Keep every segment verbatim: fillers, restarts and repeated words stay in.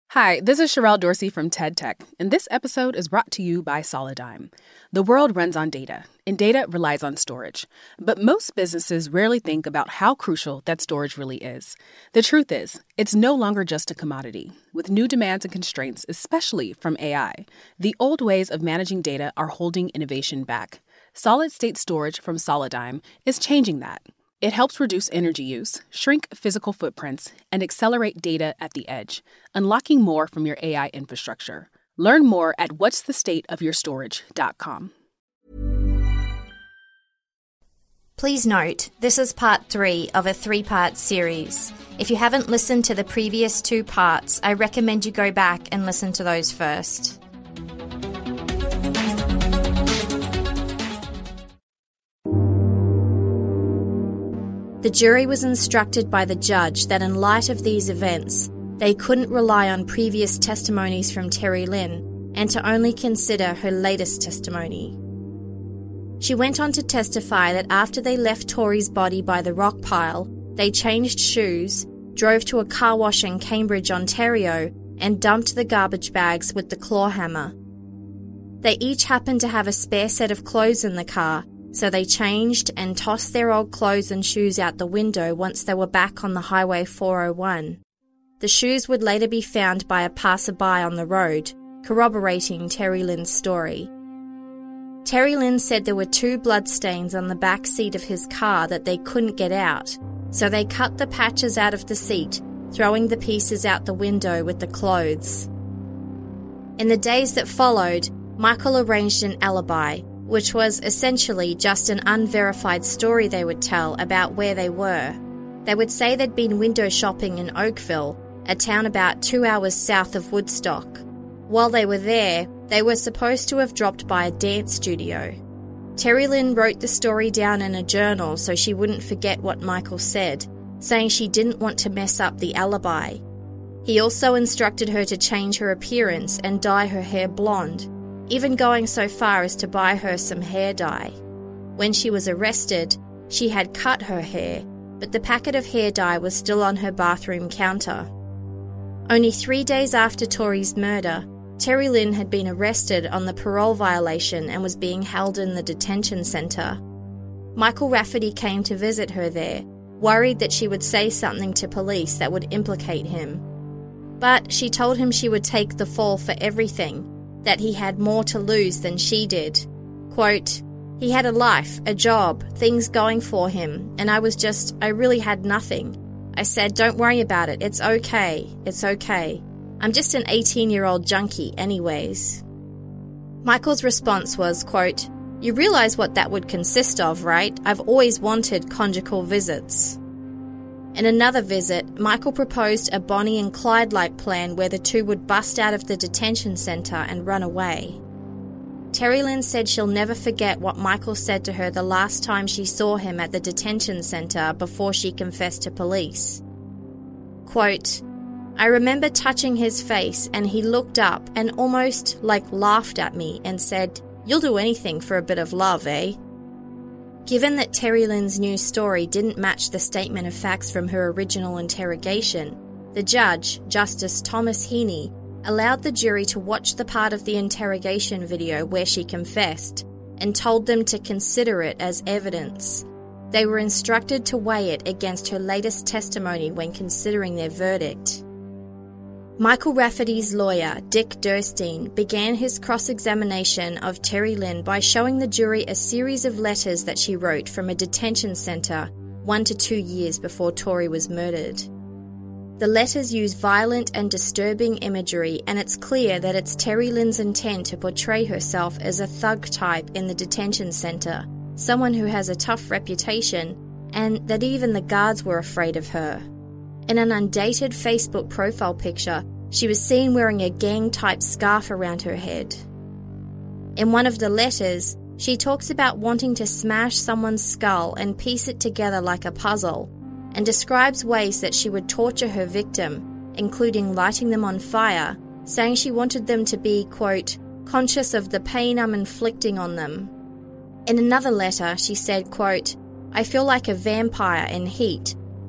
Hi, this is Sherelle Dorsey from TED Tech, and this episode is brought to you by Solidigm. The world runs on data, and data relies on storage. But most businesses rarely think about how crucial that storage really is. The truth is, it's no longer just a commodity. With new demands and constraints, especially from A I, the old ways of managing data are holding innovation back. Solid-state storage from Solidigm is changing that. It helps reduce energy use, shrink physical footprints, and accelerate data at the edge, unlocking more from your A I infrastructure. Learn more at what's the state of your storage dot com. Please note, this is part three of a three-part series. If you haven't listened to the previous two parts, I recommend you go back and listen to those first. The jury was instructed by the judge that in light of these events, they couldn't rely on previous testimonies from Terry Lynn and to only consider her latest testimony. She went on to testify that after they left Tori's body by the rock pile, they changed shoes, drove to a car wash in Cambridge, Ontario, and dumped the garbage bags with the claw hammer. They each happened to have a spare set of clothes in the car, so they changed and tossed their old clothes and shoes out the window once they were back on the Highway four oh one. The shoes would later be found by a passerby on the road, corroborating Terry Lynn's story. Terry Lynn said there were two bloodstains on the back seat of his car that they couldn't get out, so they cut the patches out of the seat, throwing the pieces out the window with the clothes. In the days that followed, Michael arranged an alibi, which was essentially just an unverified story they would tell about where they were. They would say they'd been window shopping in Oakville, a town about two hours south of Woodstock. While they were there, they were supposed to have dropped by a dance studio. Terry Lynn wrote the story down in a journal so she wouldn't forget what Michael said, saying she didn't want to mess up the alibi. He also instructed her to change her appearance and dye her hair blonde, even going so far as to buy her some hair dye. When she was arrested, she had cut her hair, but the packet of hair dye was still on her bathroom counter. Only three days after Tori's murder, Terry Lynn had been arrested on the parole violation and was being held in the detention centre. Michael Rafferty came to visit her there, worried that she would say something to police that would implicate him. But she told him she would take the fall for everything, that he had more to lose than she did. Quote, "He had a life, a job, things going for him, and I was just, I really had nothing. I said, don't worry about it, it's okay, it's okay. I'm just an eighteen-year-old junkie anyways." Michael's response was, quote, "You realize what that would consist of, right? I've always wanted conjugal visits." In another visit, Michael proposed a Bonnie and Clyde-like plan where the two would bust out of the detention centre and run away. Terry Lynn said she'll never forget what Michael said to her the last time she saw him at the detention centre before she confessed to police. Quote, "I remember touching his face and he looked up and almost, like, laughed at me and said, 'You'll do anything for a bit of love, eh?'" Given that Terry Lynn's new story didn't match the statement of facts from her original interrogation, the judge, Justice Thomas Heaney, allowed the jury to watch the part of the interrogation video where she confessed and told them to consider it as evidence. They were instructed to weigh it against her latest testimony when considering their verdict. Michael Rafferty's lawyer, Dick Durstein, began his cross-examination of Terry Lynn by showing the jury a series of letters that she wrote from a detention centre one to two years before Tori was murdered. The letters use violent and disturbing imagery, and it's clear that it's Terry Lynn's intent to portray herself as a thug type in the detention centre, someone who has a tough reputation, and that even the guards were afraid of her. In an undated Facebook profile picture, she was seen wearing a gang-type scarf around her head. In one of the letters, she talks about wanting to smash someone's skull and piece it together like a puzzle, and describes ways that she would torture her victim, including lighting them on fire, saying she wanted them to be, quote, "conscious of the pain I'm inflicting on them." In another letter, she said, quote, "I feel like a vampire in heat.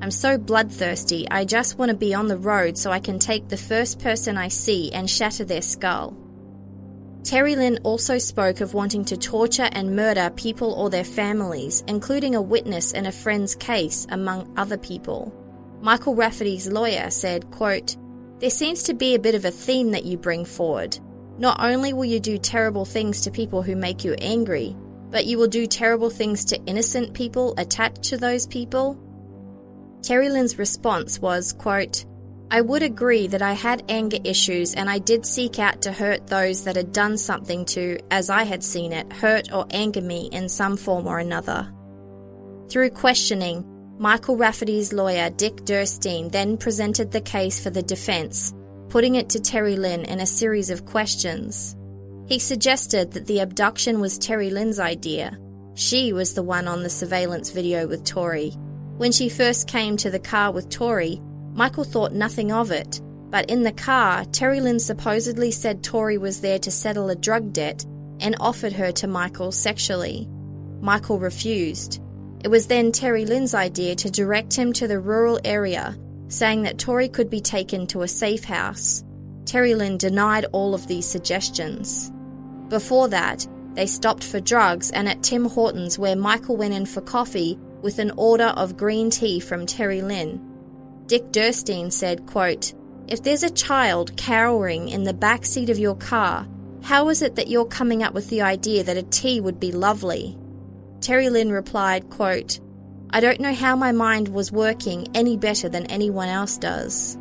I'm so bloodthirsty, I just want to be on the road so I can take the first person I see and shatter their skull. Terry Lynn also spoke of wanting to torture and murder people or their families, including a witness in a friend's case, among other people. Michael Rafferty's lawyer said, quote, "There seems to be a bit of a theme that you bring forward. Not only will you do terrible things to people who make you angry, but you will do terrible things to innocent people attached to those people." Terry Lynn's response was, quote, "I would agree that I had anger issues and I did seek out to hurt those that had done something to, as I had seen it, hurt or anger me in some form or another." Through questioning, Michael Rafferty's lawyer, Dick Durstein, then presented the case for the defense, putting it to Terry Lynn in a series of questions. He suggested that the abduction was Terry Lynn's idea. She was the one on the surveillance video with Tory. When she first came to the car with Tory, Michael thought nothing of it, but in the car, Terry Lynn supposedly said Tory was there to settle a drug debt and offered her to Michael sexually. Michael refused. It was then Terry Lynn's idea to direct him to the rural area, saying that Tory could be taken to a safe house. Terry Lynn denied all of these suggestions. Before that, they stopped for drugs and at Tim Hortons, where Michael went in for coffee with an order of green tea from Terry Lynn. Dick Durstein said, quote, "If there's a child cowering in the back seat of your car, how is it that you're coming up with the idea that a tea would be lovely?" Terry Lynn replied, quote, "I don't know how my mind was working any better than anyone else does."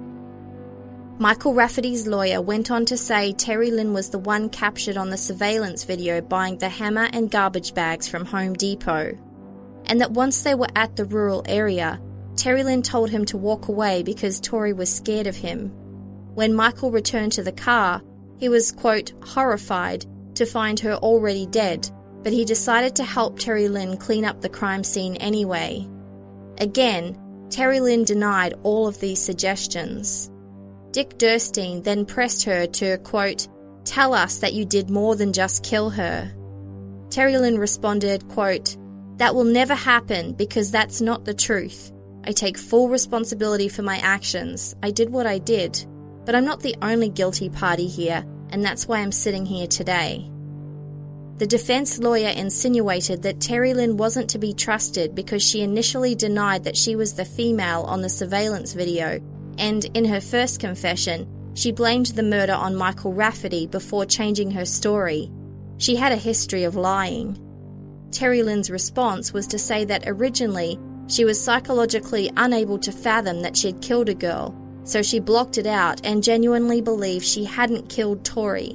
Michael Rafferty's lawyer went on to say Terry Lynn was the one captured on the surveillance video buying the hammer and garbage bags from Home Depot, and that once they were at the rural area, Terry Lynn told him to walk away because Tory was scared of him. When Michael returned to the car, he was, quote, "horrified" to find her already dead, but he decided to help Terry Lynn clean up the crime scene anyway. Again, Terry Lynn denied all of these suggestions. Dick Durstein then pressed her to, quote, "tell us that you did more than just kill her." Terry Lynn responded, quote, "That will never happen because that's not the truth. I take full responsibility for my actions. I did what I did, but I'm not the only guilty party here, and that's why I'm sitting here today." The defense lawyer insinuated that Terry Lynn wasn't to be trusted because she initially denied that she was the female on the surveillance video, and in her first confession, she blamed the murder on Michael Rafferty before changing her story. She had a history of lying. Terry Lynn's response was to say that originally she was psychologically unable to fathom that she had killed a girl, so she blocked it out and genuinely believed she hadn't killed Tory.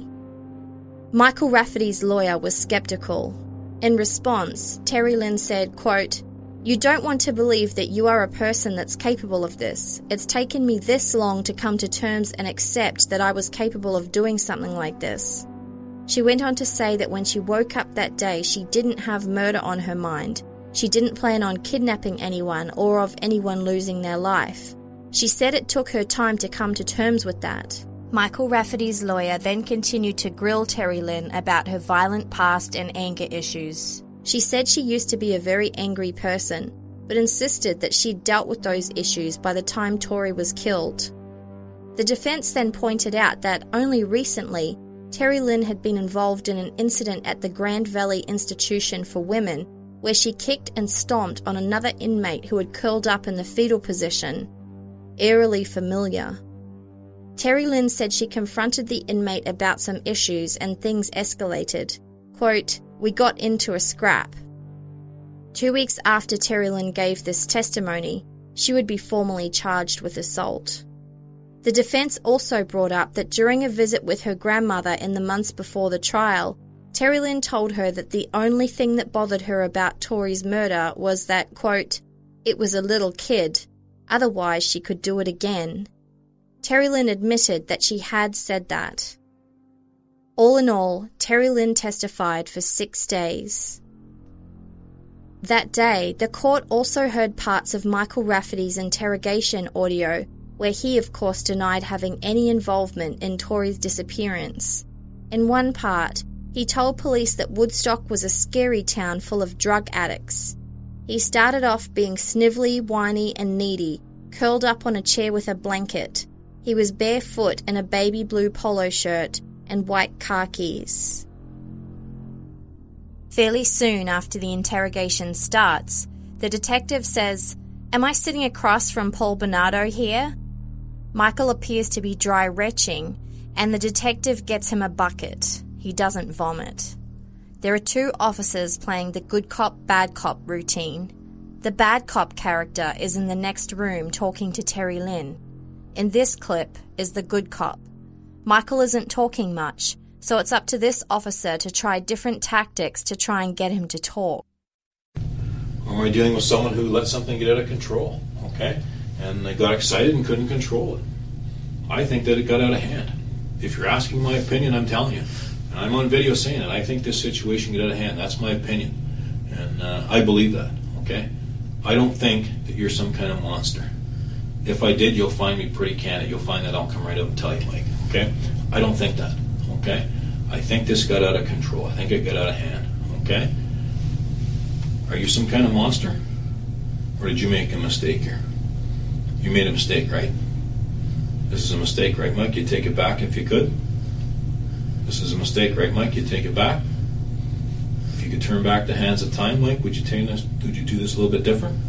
Michael Rafferty's lawyer was skeptical. In response, Terry Lynn said, quote, "You don't want to believe that you are a person that's capable of this. It's taken me this long to come to terms and accept that I was capable of doing something like this." She went on to say that when she woke up that day, she didn't have murder on her mind. She didn't plan on kidnapping anyone or of anyone losing their life. She said it took her time to come to terms with that. Michael Rafferty's lawyer then continued to grill Terry Lynn about her violent past and anger issues. She said she used to be a very angry person, but insisted that she'd dealt with those issues by the time Tory was killed. The defense then pointed out that only recently, Terry Lynn had been involved in an incident at the Grand Valley Institution for Women where she kicked and stomped on another inmate who had curled up in the fetal position. Eerily familiar. Terry Lynn said she confronted the inmate about some issues and things escalated. Quote, "We got into a scrap." Two weeks after Terry Lynn gave this testimony, she would be formally charged with assault. The defense also brought up that during a visit with her grandmother in the months before the trial, Terry Lynn told her that the only thing that bothered her about Tory's murder was that, quote, "it was a little kid, otherwise she could do it again." Terry Lynn admitted that she had said that. All in all, Terry Lynn testified for six days. That day, the court also heard parts of Michael Rafferty's interrogation audio, where he of course denied having any involvement in Tory's disappearance. In one part, he told police that Woodstock was a scary town full of drug addicts. He started off being snivelly, whiny, and needy, curled up on a chair with a blanket. He was barefoot in a baby blue polo shirt and white khakis. Fairly soon after the interrogation starts, the detective says, "Am I sitting across from Paul Bernardo here?" Michael appears to be dry retching, and the detective gets him a bucket. He doesn't vomit. There are two officers playing the good cop, bad cop routine. The bad cop character is in the next room talking to Terry Lynn. In this clip is the good cop. Michael isn't talking much, so it's up to this officer to try different tactics to try and get him to talk. Well, we're dealing with someone who let something get out of control, okay? And they got excited and couldn't control it. I think that it got out of hand. If you're asking my opinion, I'm telling you. And I'm on video saying it. I think this situation got out of hand. That's my opinion. And uh, I believe that, okay? I don't think that you're some kind of monster. If I did, you'll find me pretty candid. You'll find that I'll come right out and tell you, Mike, okay? I don't think that, okay? I think this got out of control. I think it got out of hand, okay? Are you some kind of monster? Or did you make a mistake here? You made a mistake, right? This is a mistake, right, Mike? You'd take it back if you could? This is a mistake, right, Mike? You'd take it back? If you could turn back the hands of time, Mike, would you, take this, would you do this a little bit different?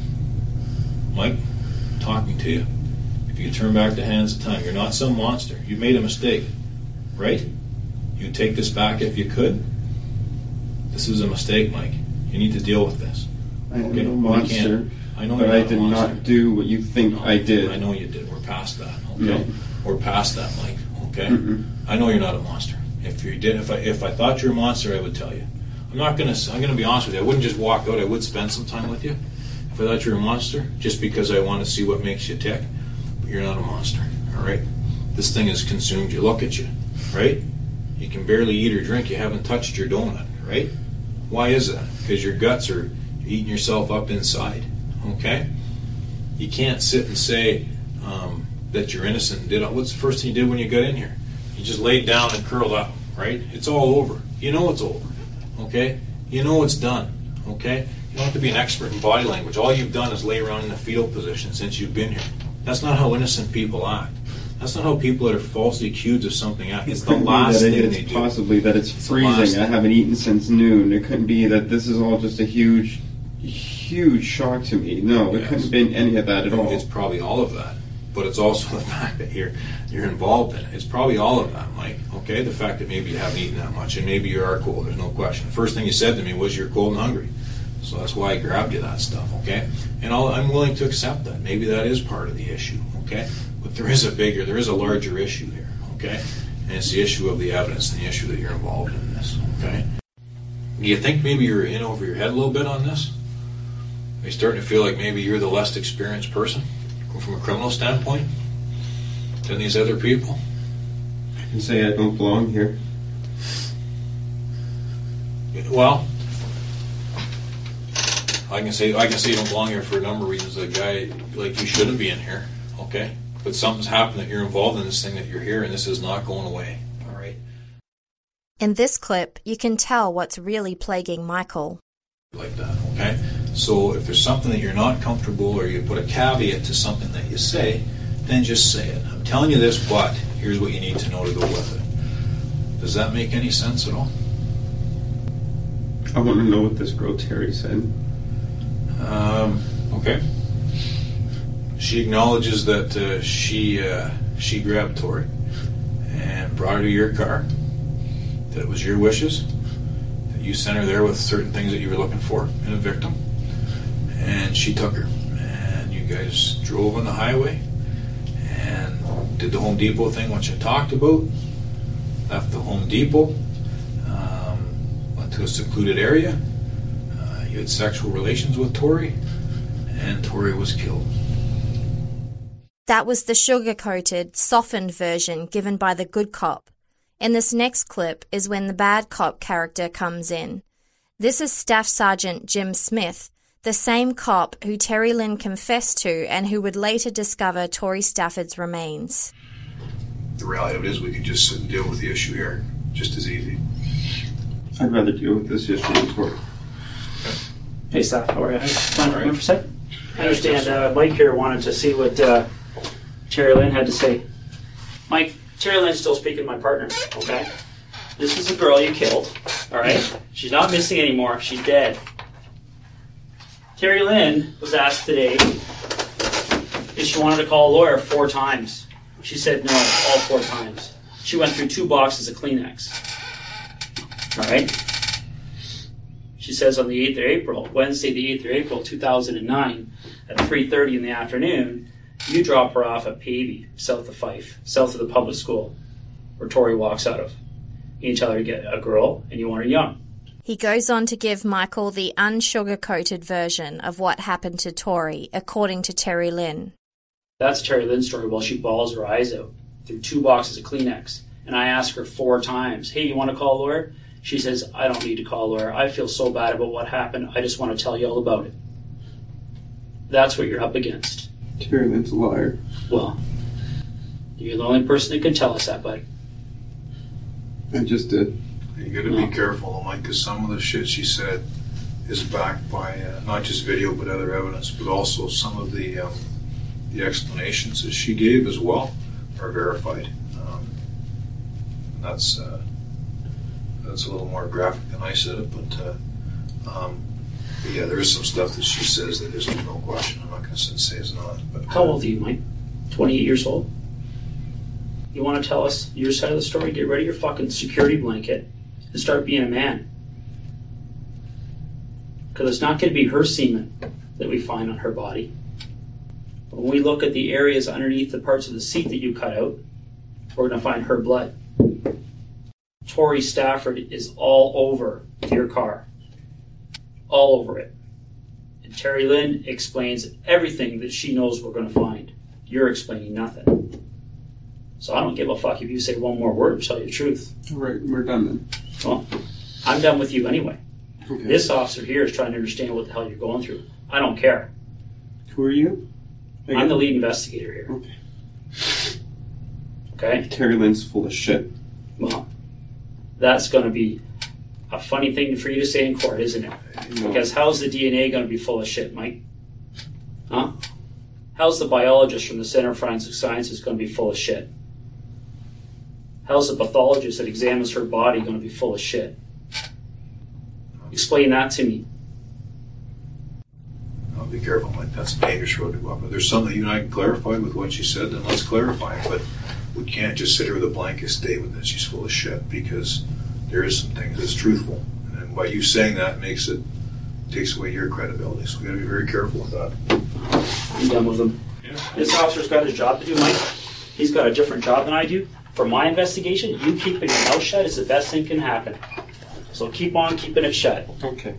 Mike, I'm talking to you. If you could turn back the hands of time, you're not some monster. You made a mistake, right? You'd take this back if you could? This is a mistake, Mike. You need to deal with this. I am okay? a monster, I know but I did not do what you think no, I did. I know you did. We're past that, okay? No. We're past that, Mike, okay? Mm-mm. I know you're not a monster. If you did, if I if I thought you're a monster, I would tell you. I'm not gonna. I'm gonna be honest with you. I wouldn't just walk out. I would spend some time with you. If I thought you're a monster, just because I want to see what makes you tick. But you're not a monster, all right? This thing has consumed you. Look at you, right? You can barely eat or drink. You haven't touched your donut, right? Why is that? Because your guts are eating yourself up inside, okay? You can't sit and say um, that you're innocent. Did what's the first thing you did when you got in here? You just laid down and curled up, right? It's all over. You know it's over, okay? You know it's done, okay? You don't have to be an expert in body language. All you've done is lay around in the fetal position since you've been here. That's not how innocent people act. That's not how people that are falsely accused of something act. It's the last thing they do. It's possibly that it's freezing. I haven't eaten since noon. It couldn't be that this is all just a huge, huge shock to me. No, it couldn't have been any of that at all. It's probably all of that. But it's also the fact that you're you're involved in it. It's probably all of that, Mike. Okay? The fact that maybe you haven't eaten that much and maybe you are cold. There's no question. The first thing you said to me was you're cold and hungry. So that's why I grabbed you that stuff, okay? And I'll, I'm willing to accept that. Maybe that is part of the issue, okay? But there is a bigger, there is a larger issue here, okay? And it's the issue of the evidence and the issue that you're involved in this, okay? Do you think maybe you're in over your head a little bit on this? Are you starting to feel like maybe you're the less experienced person from a criminal standpoint than these other people? I can say I don't belong here. Well, I can say I can say you don't belong here for a number of reasons. A guy like you shouldn't be in here, okay? But something's happened that you're involved in this thing that you're here, and this is not going away, all right? In this clip, you can tell what's really plaguing Michael. Like that, okay? So if there's something that you're not comfortable or you put a caveat to something that you say, then just say it. I'm telling you this, but here's what you need to know to go with it. Does that make any sense at all? I want to know what this girl Terry said. Um, okay. She acknowledges that uh, she uh, she grabbed Tori and brought her to your car, that it was your wishes, that you sent her there with certain things that you were looking for in a victim, and she took her. And you guys drove on the highway and did the Home Depot thing, which I talked about, left the Home Depot, um, went to a secluded area. Uh, you had sexual relations with Tori, and Tori was killed. That was the sugar-coated, softened version given by the good cop. In this next clip is when the bad cop character comes in. This is Staff Sergeant Jim Smith, the same cop who Terry Lynn confessed to and who would later discover Tori Stafford's remains. The reality of it is we could just sit and deal with the issue here, just as easy. I'd rather deal with this issue in court. Okay. Hey, Seth. How are you? Fine. Right. For a sec? I understand uh, Mike here wanted to see what uh, Terry Lynn had to say. Mike, Terry Lynn's still speaking to my partner, okay? This is a girl you killed, all right? She's not missing anymore. She's dead. Terry Lynn was asked today if she wanted to call a lawyer four times. She said no, all four times. She went through two boxes of Kleenex. All right? She says on the eighth of April, Wednesday the eighth of April, two thousand nine, at three thirty in the afternoon, you drop her off at Pavey, south of Fife, south of the public school, where Tori walks out of. You tell her to get a girl, and you want her young. He goes on to give Michael the unsugar-coated version of what happened to Tori, according to Terry Lynn. That's Terry Lynn's story while she bawls her eyes out through two boxes of Kleenex. And I ask her four times, hey, you want to call a lawyer? She says, I don't need to call a lawyer. I feel so bad about what happened. I just want to tell you all about it. That's what you're up against. Terry Lynn's a liar. Well, you're the only person that can tell us that, bud. I just did. You gotta No. be careful, Mike, because some of the shit she said is backed by uh, not just video but other evidence, but also some of the um, the explanations that she gave as well are verified. Um, and that's uh, that's a little more graphic than I said it, but, uh, um, but yeah, there is some stuff that she says that is no question. I'm not going to say it's not. But How old are you, Mike? twenty-eight years old? You want to tell us your side of the story? Get rid of your fucking security blanket and start being a man. Because it's not going to be her semen that we find on her body. When we look at the areas underneath the parts of the seat that you cut out, we're going to find her blood. Tori Stafford is all over your car. All over it. And Terry Lynn explains everything that she knows we're going to find. You're explaining nothing. So I don't give a fuck if you say one more word to tell you the truth. All right, we're done then. Well, I'm done with you anyway. Okay. This officer here is trying to understand what the hell you're going through. I don't care. Who are you? I'm the lead investigator here. Okay. Okay? Terry Lynn's full of shit. Well, that's going to be a funny thing for you to say in court, isn't it? No. Because how's the D N A going to be full of shit, Mike? Huh? How's the biologist from the Center for Forensic Sciences going to be full of shit? How's the pathologist that examines her body going to be full of shit? Explain that to me. I'll be careful, Mike. That's a dangerous road to go up. If there's something you and I can clarify with what she said, then let's clarify it. But we can't just sit here with a blanket statement that she's full of shit, because there is some things that's truthful. And by you saying that makes it, takes away your credibility. So we got to be very careful with that. I'm done with him. Yeah. This officer's got his job to do, Mike. He's got a different job than I do. For my investigation, you keeping your mouth shut is the best thing can happen. So keep on keeping it shut. Okay.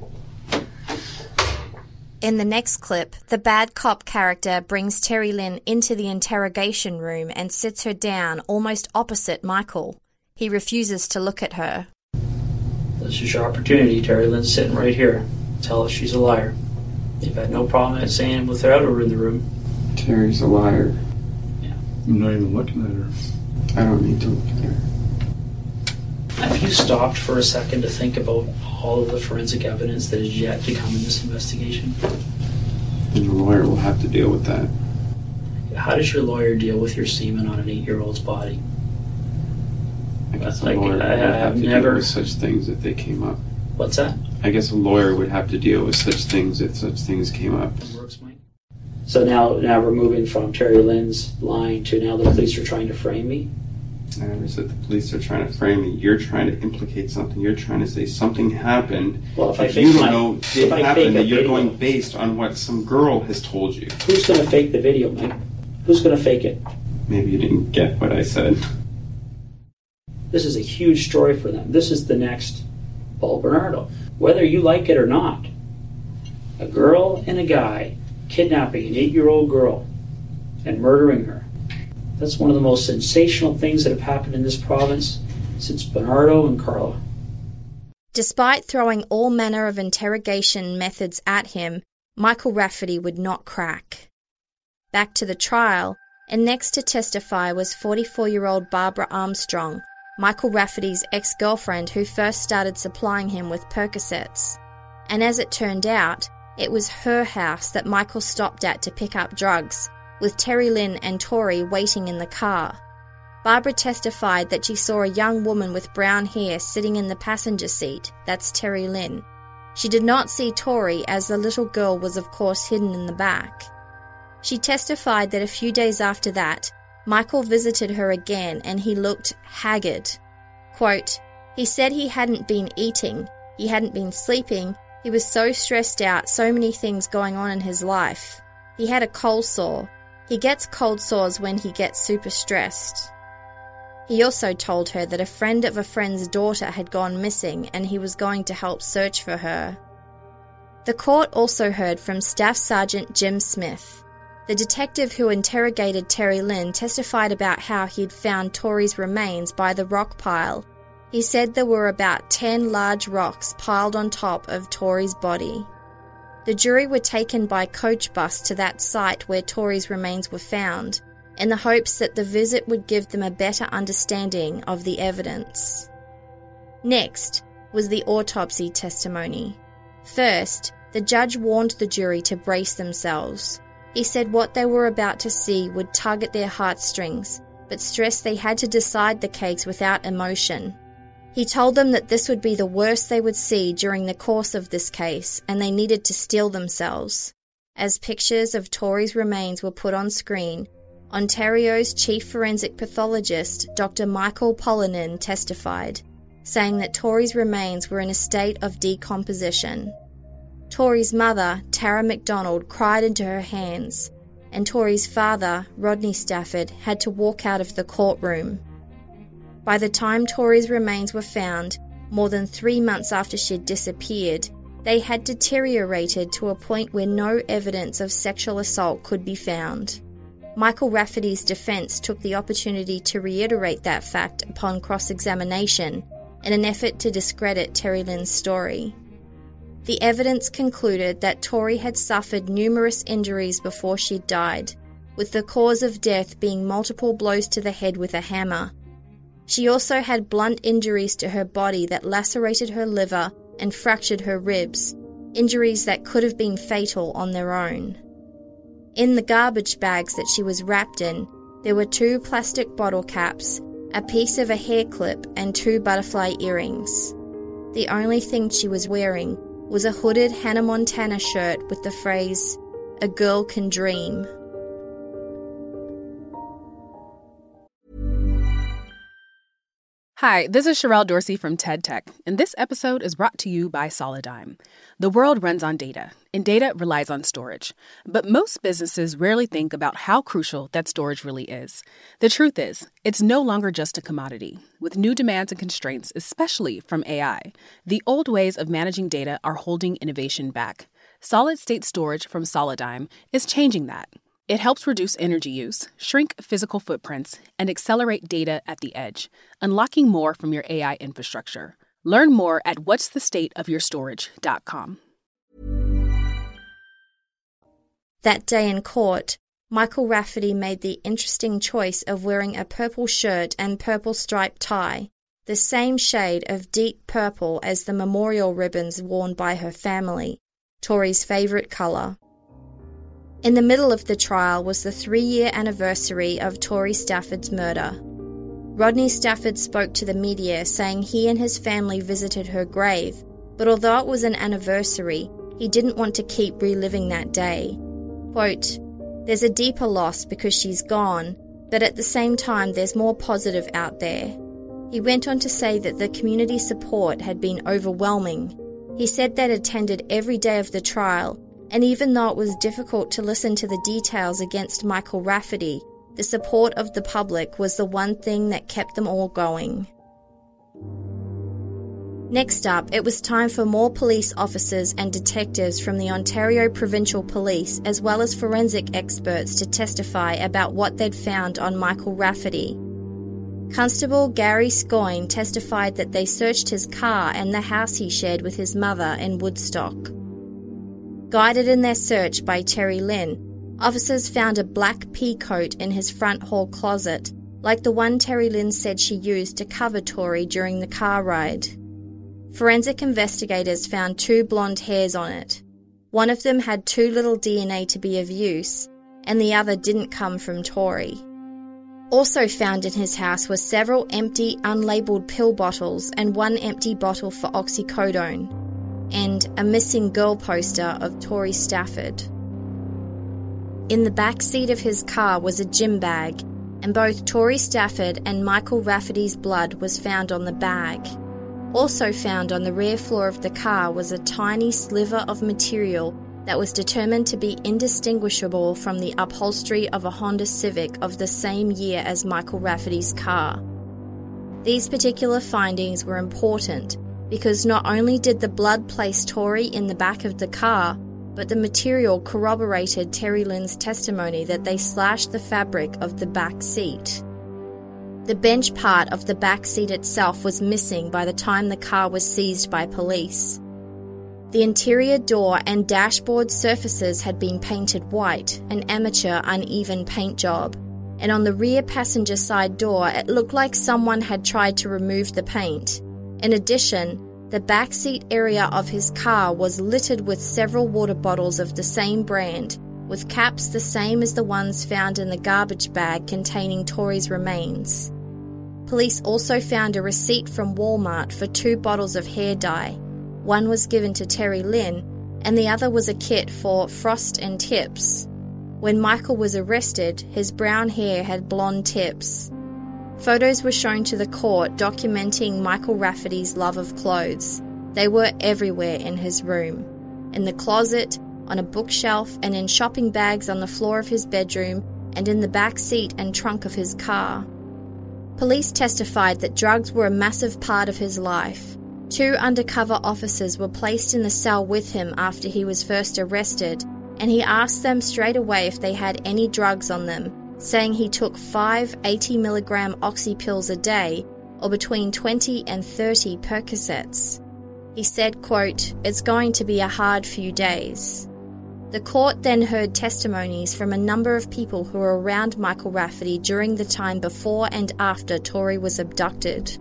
In the next clip, the bad cop character brings Terry Lynn into the interrogation room and sits her down almost opposite Michael. He refuses to look at her. This is your opportunity. Terry Lynn's sitting right here. Tell us she's a liar. You've had no problem at saying without her in the room. Terry's a liar. Yeah. I'm not even looking at her. I don't need to look at her. Have you stopped for a second to think about all of the forensic evidence that is yet to come in this investigation? And the lawyer will have to deal with that. How does your lawyer deal with your semen on an eight-year-old's body? I guess Like, a lawyer would I- have I've to never- deal with such things if they came up. What's that? I guess a lawyer would have to deal with such things if such things came up. Works, Mike. So now, now we're moving from Terry Lynn's lying to now the police are trying to frame me. I never said the police are trying to frame me. You're trying to implicate something. You're trying to say something happened. Well, if I that fake you don't my- know if did I happen, fake a that you're video- going based on what some girl has told you. Who's going to fake the video, Mike? Who's going to fake it? Maybe you didn't get what I said. This is a huge story for them. This is the next Paul Bernardo. Whether you like it or not, a girl and a guy kidnapping an eight-year-old girl and murdering her. That's one of the most sensational things that have happened in this province since Bernardo and Carla. Despite throwing all manner of interrogation methods at him, Michael Rafferty would not crack. Back to the trial, and next to testify was forty-four-year-old Barbara Armstrong, Michael Rafferty's ex-girlfriend who first started supplying him with Percocets. And as it turned out, It was her house that Michael stopped at to pick up drugs, with Terry Lynn and Tori waiting in the car. Barbara testified that she saw a young woman with brown hair sitting in the passenger seat. That's Terry Lynn. She did not see Tori, as the little girl was of course hidden in the back. She testified that a few days after that, Michael visited her again and he looked haggard. Quote, "He said he hadn't been eating, he hadn't been sleeping, he was so stressed out, so many things going on in his life. He had a cold sore. He gets cold sores when he gets super stressed." He also told her that a friend of a friend's daughter had gone missing and he was going to help search for her. The court also heard from Staff Sergeant Jim Smith. The detective who interrogated Terry Lynn testified about how he'd found Tori's remains by the rock pile. He said there were about ten large rocks piled on top of Tori's body. The jury were taken by coach bus to that site where Tori's remains were found, in the hopes that the visit would give them a better understanding of the evidence. Next was the autopsy testimony. First, the judge warned the jury to brace themselves. He said what they were about to see would tug at their heartstrings, but stressed they had to decide the case without emotion. He told them that this would be the worst they would see during the course of this case, and they needed to steel themselves. As pictures of Tori's remains were put on screen, Ontario's chief forensic pathologist, Doctor Michael Polinen, testified, saying that Tori's remains were in a state of decomposition. Tori's mother, Tara McDonald, cried into her hands, and Tori's father, Rodney Stafford, had to walk out of the courtroom. By the time Tori's remains were found, more than three months after she had disappeared, they had deteriorated to a point where no evidence of sexual assault could be found. Michael Rafferty's defense took the opportunity to reiterate that fact upon cross-examination in an effort to discredit Terry Lynn's story. The evidence concluded that Tori had suffered numerous injuries before she died, with the cause of death being multiple blows to the head with a hammer. She also had blunt injuries to her body that lacerated her liver and fractured her ribs, injuries that could have been fatal on their own. In the garbage bags that she was wrapped in, there were two plastic bottle caps, a piece of a hair clip, and two butterfly earrings. The only thing she was wearing was a hooded Hannah Montana shirt with the phrase, "A girl can dream." Hi, this is Sherelle Dorsey from TED Tech, and this episode is brought to you by Solidigm. The world runs on data, and data relies on storage. But most businesses rarely think about how crucial that storage really is. The truth is, it's no longer just a commodity. With new demands and constraints, especially from A I, the old ways of managing data are holding innovation back. Solid-state storage from Solidigm is changing that. It helps reduce energy use, shrink physical footprints, and accelerate data at the edge, unlocking more from your A I infrastructure. Learn more at whats the state of your storage dot com. That day in court, Michael Rafferty made the interesting choice of wearing a purple shirt and purple striped tie, the same shade of deep purple as the memorial ribbons worn by her family, Tori's favourite colour. In the middle of the trial was the three-year anniversary of Tori Stafford's murder. Rodney Stafford spoke to the media saying he and his family visited her grave, but although it was an anniversary, he didn't want to keep reliving that day. Quote, "There's a deeper loss because she's gone, but at the same time there's more positive out there." He went on to say that the community support had been overwhelming. He said they'd attended every day of the trial, and even though it was difficult to listen to the details against Michael Rafferty, the support of the public was the one thing that kept them all going. Next up, it was time for more police officers and detectives from the Ontario Provincial Police, as well as forensic experts, to testify about what they'd found on Michael Rafferty. Constable Gary Scoyne testified that they searched his car and the house he shared with his mother in Woodstock. Guided in their search by Terry Lynn, officers found a black pea coat in his front hall closet, like the one Terry Lynn said she used to cover Tori during the car ride. Forensic investigators found two blonde hairs on it. One of them had too little D N A to be of use, and the other didn't come from Tory. Also found in his house were several empty, unlabelled pill bottles and one empty bottle for oxycodone, and a missing girl poster of Tory Stafford. In the back seat of his car was a gym bag, and both Tory Stafford and Michael Rafferty's blood was found on the bag. Also found on the rear floor of the car was a tiny sliver of material that was determined to be indistinguishable from the upholstery of a Honda Civic of the same year as Michael Rafferty's car. These particular findings were important because not only did the blood place Tory in the back of the car, but the material corroborated Terry Lynn's testimony that they slashed the fabric of the back seat. The bench part of the back seat itself was missing by the time the car was seized by police. The interior door and dashboard surfaces had been painted white, an amateur uneven paint job, and on the rear passenger side door it looked like someone had tried to remove the paint. In addition, the backseat area of his car was littered with several water bottles of the same brand, with caps the same as the ones found in the garbage bag containing Tory's remains. Police also found a receipt from Walmart for two bottles of hair dye. One was given to Terry Lynn, and the other was a kit for frost and tips. When Michael was arrested, his brown hair had blonde tips. Photos were shown to the court documenting Michael Rafferty's love of clothes. They were everywhere in his room, in the closet, on a bookshelf, and in shopping bags on the floor of his bedroom, and in the back seat and trunk of his car. Police testified that drugs were a massive part of his life. Two undercover officers were placed in the cell with him after he was first arrested, and he asked them straight away if they had any drugs on them, saying he took five eighty milligram oxy pills a day, or between twenty and thirty Percocets. He said, quote, "It's going to be a hard few days." The court then heard testimonies from a number of people who were around Michael Rafferty during the time before and after Tory was abducted.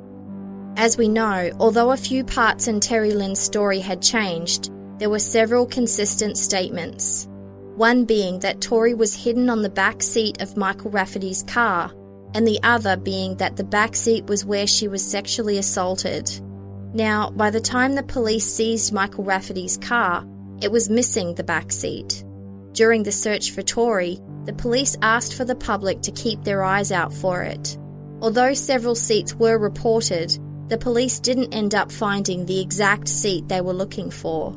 As we know, although a few parts in Terry Lynn's story had changed, there were several consistent statements. One being that Tory was hidden on the back seat of Michael Rafferty's car, and the other being that the back seat was where she was sexually assaulted. Now, by the time the police seized Michael Rafferty's car, it was missing the back seat. During the search for Tory, the police asked for the public to keep their eyes out for it. Although several seats were reported, the police didn't end up finding the exact seat they were looking for.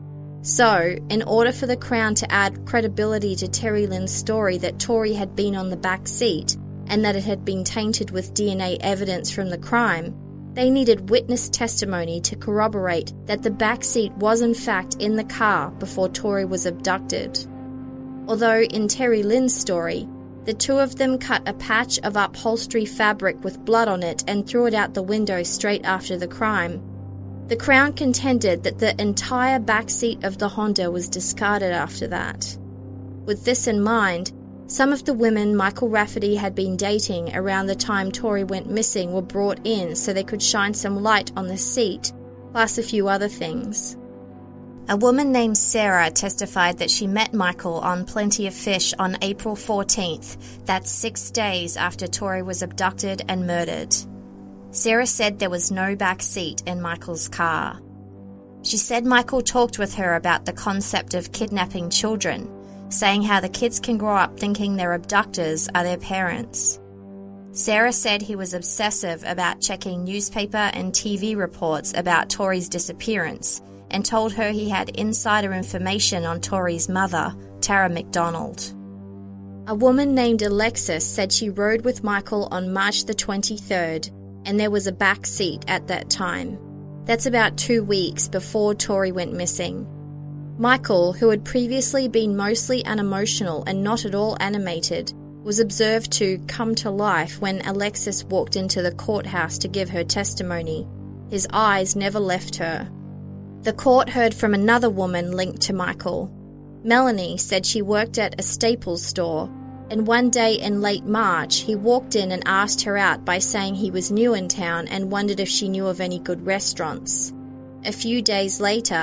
So, in order for the Crown to add credibility to Terry Lynn's story that Tory had been on the back seat and that it had been tainted with D N A evidence from the crime, they needed witness testimony to corroborate that the back seat was in fact in the car before Tory was abducted. Although in Terry Lynn's story, the two of them cut a patch of upholstery fabric with blood on it and threw it out the window straight after the crime, the Crown contended that the entire back seat of the Honda was discarded after that. With this in mind, some of the women Michael Rafferty had been dating around the time Tory went missing were brought in so they could shine some light on the seat, plus a few other things. A woman named Sarah testified that she met Michael on Plenty of Fish on April fourteenth, that's six days after Tory was abducted and murdered. Sarah said there was no back seat in Michael's car. She said Michael talked with her about the concept of kidnapping children, saying how the kids can grow up thinking their abductors are their parents. Sarah said he was obsessive about checking newspaper and T V reports about Tory's disappearance and told her he had insider information on Tory's mother, Tara McDonald. A woman named Alexis said she rode with Michael on March the twenty-third, and there was a back seat at that time. That's about two weeks before Tory went missing. Michael, who had previously been mostly unemotional and not at all animated, was observed to come to life when Alexis walked into the courthouse to give her testimony. His eyes never left her. The court heard from another woman linked to Michael. Melanie said she worked at a Staples store, and one day in late March he walked in and asked her out by saying he was new in town and wondered if she knew of any good restaurants. A few days later,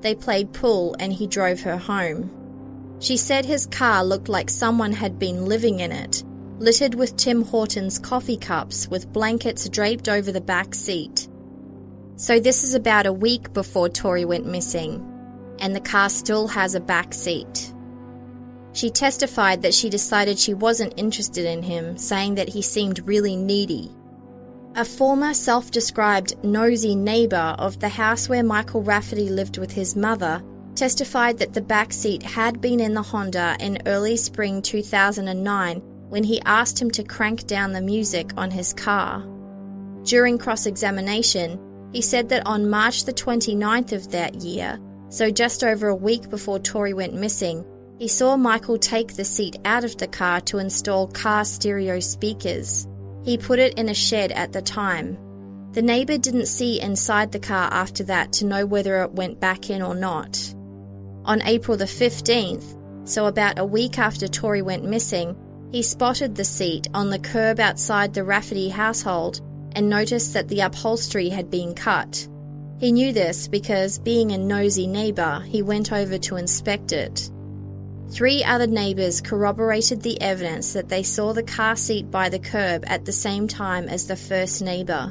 They played pool and he drove her home. She said his car looked like someone had been living in it, littered with Tim Hortons coffee cups with blankets draped over the back seat. So this is about a week before Tory went missing, and the car still has a back seat. She testified that she decided she wasn't interested in him, saying that he seemed really needy. A former self-described nosy neighbour of the house where Michael Rafferty lived with his mother testified that the back seat had been in the Honda in early spring two thousand nine when he asked him to crank down the music on his car. During cross-examination, he said that on March the twenty-ninth of that year, so just over a week before Tory went missing, he saw Michael take the seat out of the car to install car stereo speakers. He put it in a shed at the time. The neighbour didn't see inside the car after that to know whether it went back in or not. On April the fifteenth, so about a week after Tory went missing, he spotted the seat on the curb outside the Rafferty household and noticed that the upholstery had been cut. He knew this because, being a nosy neighbour, he went over to inspect it. Three other neighbours corroborated the evidence that they saw the car seat by the curb at the same time as the first neighbour.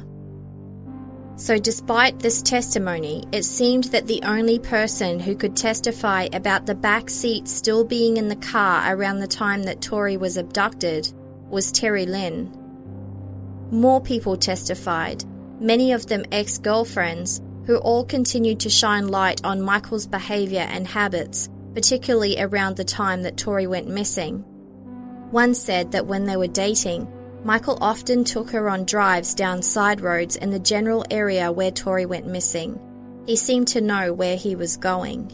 So despite this testimony, it seemed that the only person who could testify about the back seat still being in the car around the time that Tory was abducted was Terry Lynn. More people testified, many of them ex-girlfriends, who all continued to shine light on Michael's behaviour and habits, particularly around the time that Tory went missing. One said that when they were dating, Michael often took her on drives down side roads in the general area where Tory went missing. He seemed to know where he was going.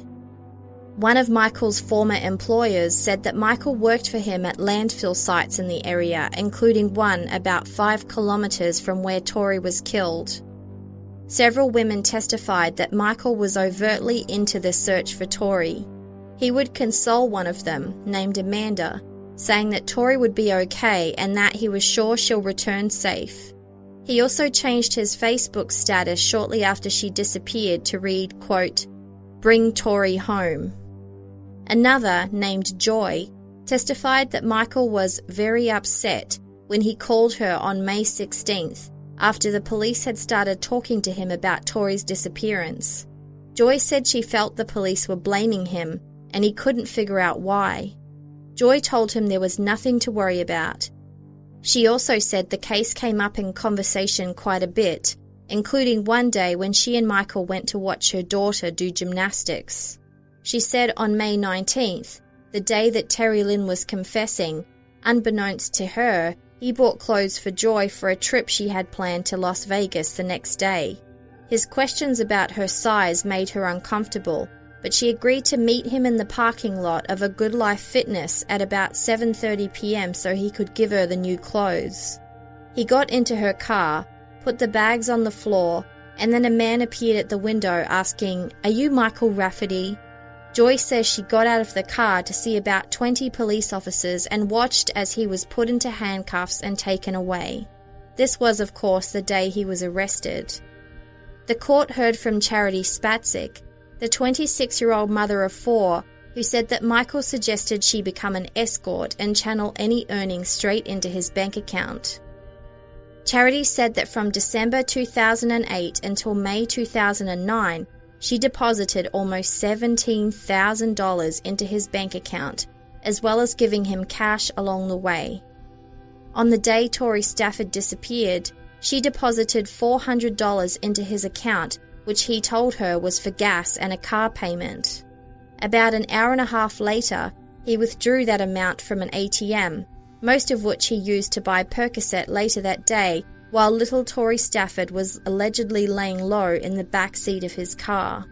One of Michael's former employers said that Michael worked for him at landfill sites in the area, including one about five kilometres from where Tory was killed. Several women testified that Michael was overtly into the search for Tory. He would console one of them, named Amanda, saying that Tory would be okay and that he was sure she'll return safe. He also changed his Facebook status shortly after she disappeared to read, quote, "Bring Tory home." Another, named Joy, testified that Michael was very upset when he called her on May sixteenth after the police had started talking to him about Tory's disappearance. Joy said she felt the police were blaming him and he couldn't figure out why. Joy told him there was nothing to worry about. She also said the case came up in conversation quite a bit, including one day when she and Michael went to watch her daughter do gymnastics. She said on May nineteenth, the day that Terry Lynn was confessing, unbeknownst to her, he bought clothes for Joy for a trip she had planned to Las Vegas the next day. His questions about her size made her uncomfortable, but she agreed to meet him in the parking lot of a Good Life Fitness at about seven thirty p.m. so he could give her the new clothes. He got into her car, put the bags on the floor, and then a man appeared at the window asking, "Are you Michael Rafferty?" Joy says she got out of the car to see about twenty police officers and watched as he was put into handcuffs and taken away. This was, of course, the day he was arrested. The court heard from Charity Spatzik, the twenty-six-year-old mother of four, who said that Michael suggested she become an escort and channel any earnings straight into his bank account. Charity said that from December two thousand eight until May two thousand nine, she deposited almost seventeen thousand dollars into his bank account, as well as giving him cash along the way. On the day Tory Stafford disappeared, she deposited four hundred dollars into his account, which he told her was for gas and a car payment. About an hour and a half later, he withdrew that amount from an A T M, most of which he used to buy Percocet later that day, while little Tory Stafford was allegedly laying low in the back seat of his car.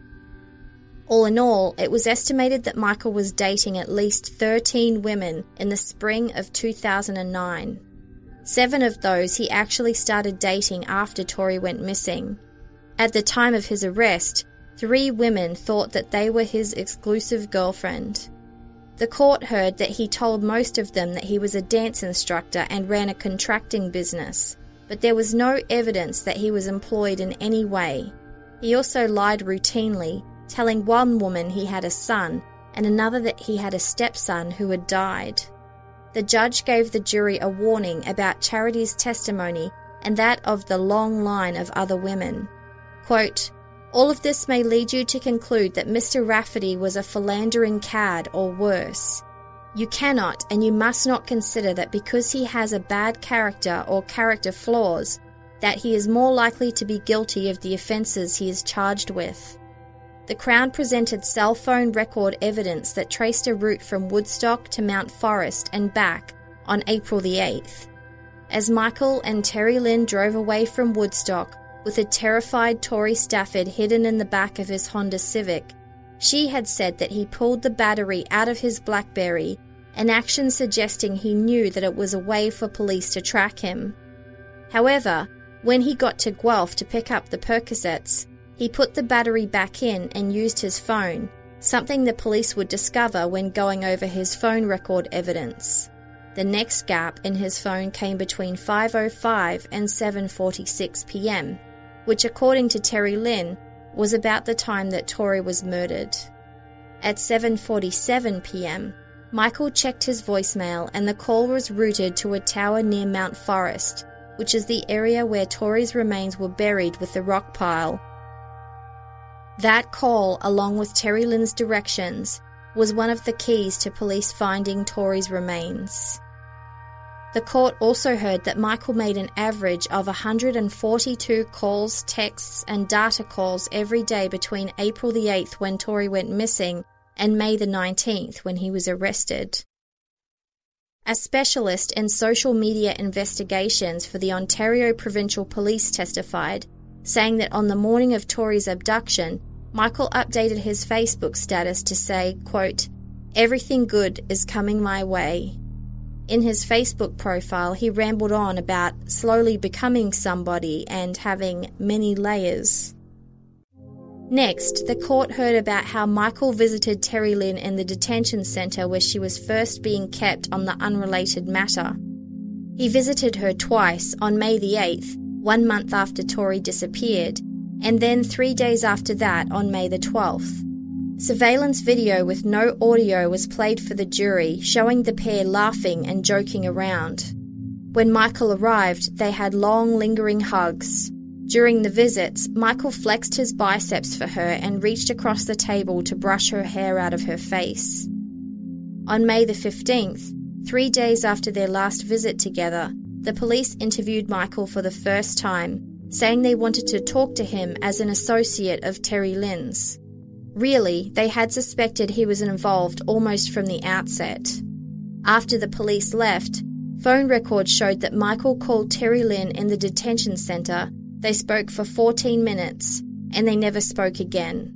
All in all, it was estimated that Michael was dating at least thirteen women in the spring of two thousand nine. Seven of those he actually started dating after Tory went missing. At the time of his arrest, three women thought that they were his exclusive girlfriend. The court heard that he told most of them that he was a dance instructor and ran a contracting business, but there was no evidence that he was employed in any way. He also lied routinely, telling one woman he had a son and another that he had a stepson who had died. The judge gave the jury a warning about Charity's testimony and that of the long line of other women. Quote, "All of this may lead you to conclude that Mister Rafferty was a philandering cad or worse. You cannot and you must not consider that because he has a bad character or character flaws, that he is more likely to be guilty of the offences he is charged with." The Crown presented cell phone record evidence that traced a route from Woodstock to Mount Forest and back on April the eighth. As Michael and Terry Lynn drove away from Woodstock with a terrified Tori Stafford hidden in the back of his Honda Civic, she had said that he pulled the battery out of his BlackBerry, an action suggesting he knew that it was a way for police to track him. However, when he got to Guelph to pick up the Percocets, he put the battery back in and used his phone, something the police would discover when going over his phone record evidence. The next gap in his phone came between five oh five and seven forty-six p.m., which according to Terry Lynn was about the time that Tori was murdered. At seven forty-seven p.m., Michael checked his voicemail and the call was routed to a tower near Mount Forest, which is the area where Tori's remains were buried with the rock pile. That call, along with Terry Lynn's directions, was one of the keys to police finding Tori's remains. The court also heard that Michael made an average of one hundred forty-two calls, texts, and data calls every day between April the eighth, when Tori went missing, and May the nineteenth, when he was arrested. A specialist in social media investigations for the Ontario Provincial Police testified, saying that on the morning of Tori's abduction, Michael updated his Facebook status to say, quote, "Everything good is coming my way." In his Facebook profile, he rambled on about slowly becoming somebody and having many layers. Next, the court heard about how Michael visited Terry Lynn in the detention centre where she was first being kept on the unrelated matter. He visited her twice, on May the eighth, one month after Tori disappeared, and then three days after that on May the twelfth. Surveillance video with no audio was played for the jury, showing the pair laughing and joking around. When Michael arrived, they had long, lingering hugs. During the visits, Michael flexed his biceps for her and reached across the table to brush her hair out of her face. On May the fifteenth, three days after their last visit together, the police interviewed Michael for the first time, saying they wanted to talk to him as an associate of Terry Lynn's. Really, they had suspected he was involved almost from the outset. After the police left, phone records showed that Michael called Terry Lynn in the detention centre. They spoke for fourteen minutes, and they never spoke again.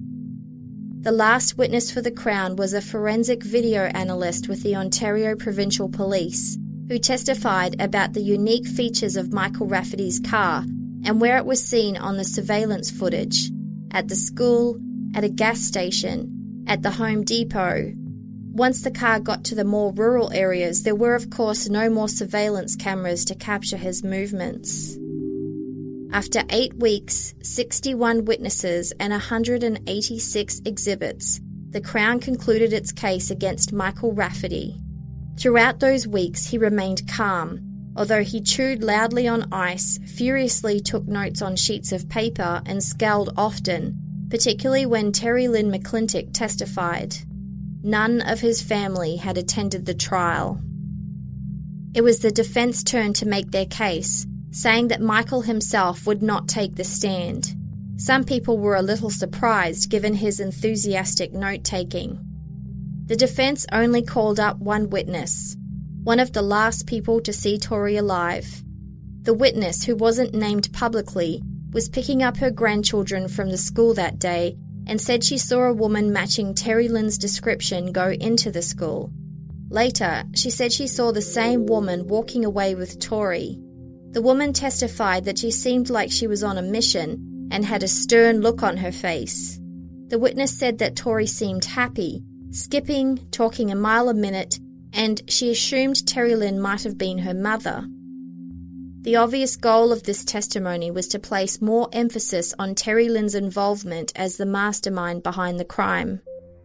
The last witness for the Crown was a forensic video analyst with the Ontario Provincial Police, who testified about the unique features of Michael Rafferty's car and where it was seen on the surveillance footage, at the school, at a gas station, at the Home Depot. Once the car got to the more rural areas, there were of course no more surveillance cameras to capture his movements. After eight weeks, sixty-one witnesses and one hundred eighty-six exhibits, the Crown concluded its case against Michael Rafferty. Throughout those weeks, he remained calm, although he chewed loudly on ice, furiously took notes on sheets of paper, and scowled often, particularly when Terry Lynn McClintock testified. None of his family had attended the trial. It was the defense turn to make their case, saying that Michael himself would not take the stand. Some people were a little surprised given his enthusiastic note-taking. The defense only called up one witness, one of the last people to see Tori alive. The witness, who wasn't named publicly, was picking up her grandchildren from the school that day and said she saw a woman matching Terry Lynn's description go into the school. Later, she said she saw the same woman walking away with Tori. The woman testified that she seemed like she was on a mission and had a stern look on her face. The witness said that Tori seemed happy, skipping, talking a mile a minute, and she assumed Terry Lynn might have been her mother. The obvious goal of this testimony was to place more emphasis on Terry Lynn's involvement as the mastermind behind the crime.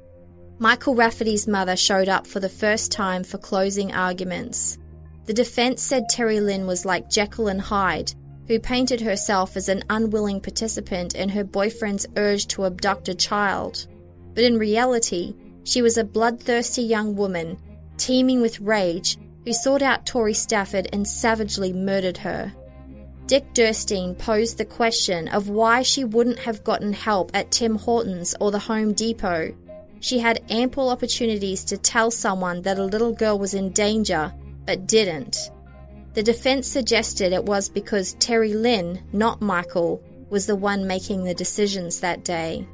Michael Rafferty's mother showed up for the first time for closing arguments. The defense said Terry Lynn was like Jekyll and Hyde, who painted herself as an unwilling participant in her boyfriend's urge to abduct a child. But in reality, she was a bloodthirsty young woman, teeming with rage, who sought out Tori Stafford and savagely murdered her. Dick Durstein posed the question of why she wouldn't have gotten help at Tim Hortons or the Home Depot. She had ample opportunities to tell someone that a little girl was in danger, but didn't. The defense suggested it was because Terry Lynn, not Michael, was the one making the decisions that day.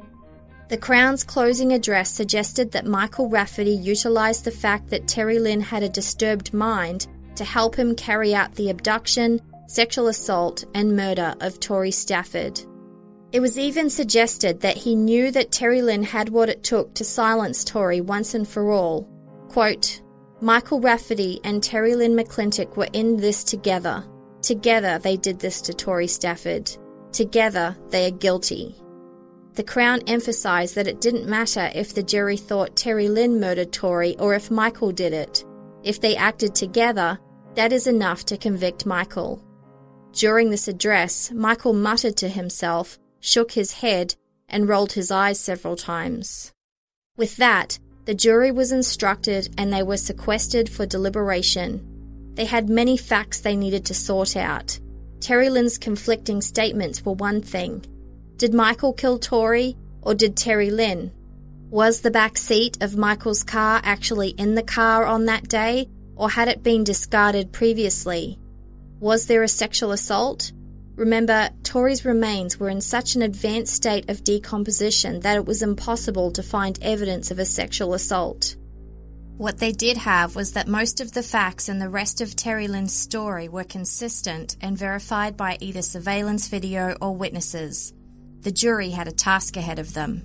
The Crown's closing address suggested that Michael Rafferty utilized the fact that Terry Lynn had a disturbed mind to help him carry out the abduction, sexual assault, and murder of Tori Stafford. It was even suggested that he knew that Terry Lynn had what it took to silence Tori once and for all. Quote, Michael Rafferty and Terry Lynn McClintock were in this together. Together they did this to Tori Stafford. Together they are guilty. The Crown emphasised that it didn't matter if the jury thought Terry Lynn murdered Tori or if Michael did it. If they acted together, that is enough to convict Michael. During this address, Michael muttered to himself, shook his head, and rolled his eyes several times. With that, the jury was instructed and they were sequestered for deliberation. They had many facts they needed to sort out. Terry Lynn's conflicting statements were one thing. Did Michael kill Tori, or did Terry Lynn? Was the back seat of Michael's car actually in the car on that day, or had it been discarded previously? Was there a sexual assault? Remember, Tori's remains were in such an advanced state of decomposition that it was impossible to find evidence of a sexual assault. What they did have was that most of the facts in the rest of Terry Lynn's story were consistent and verified by either surveillance video or witnesses. The jury had a task ahead of them.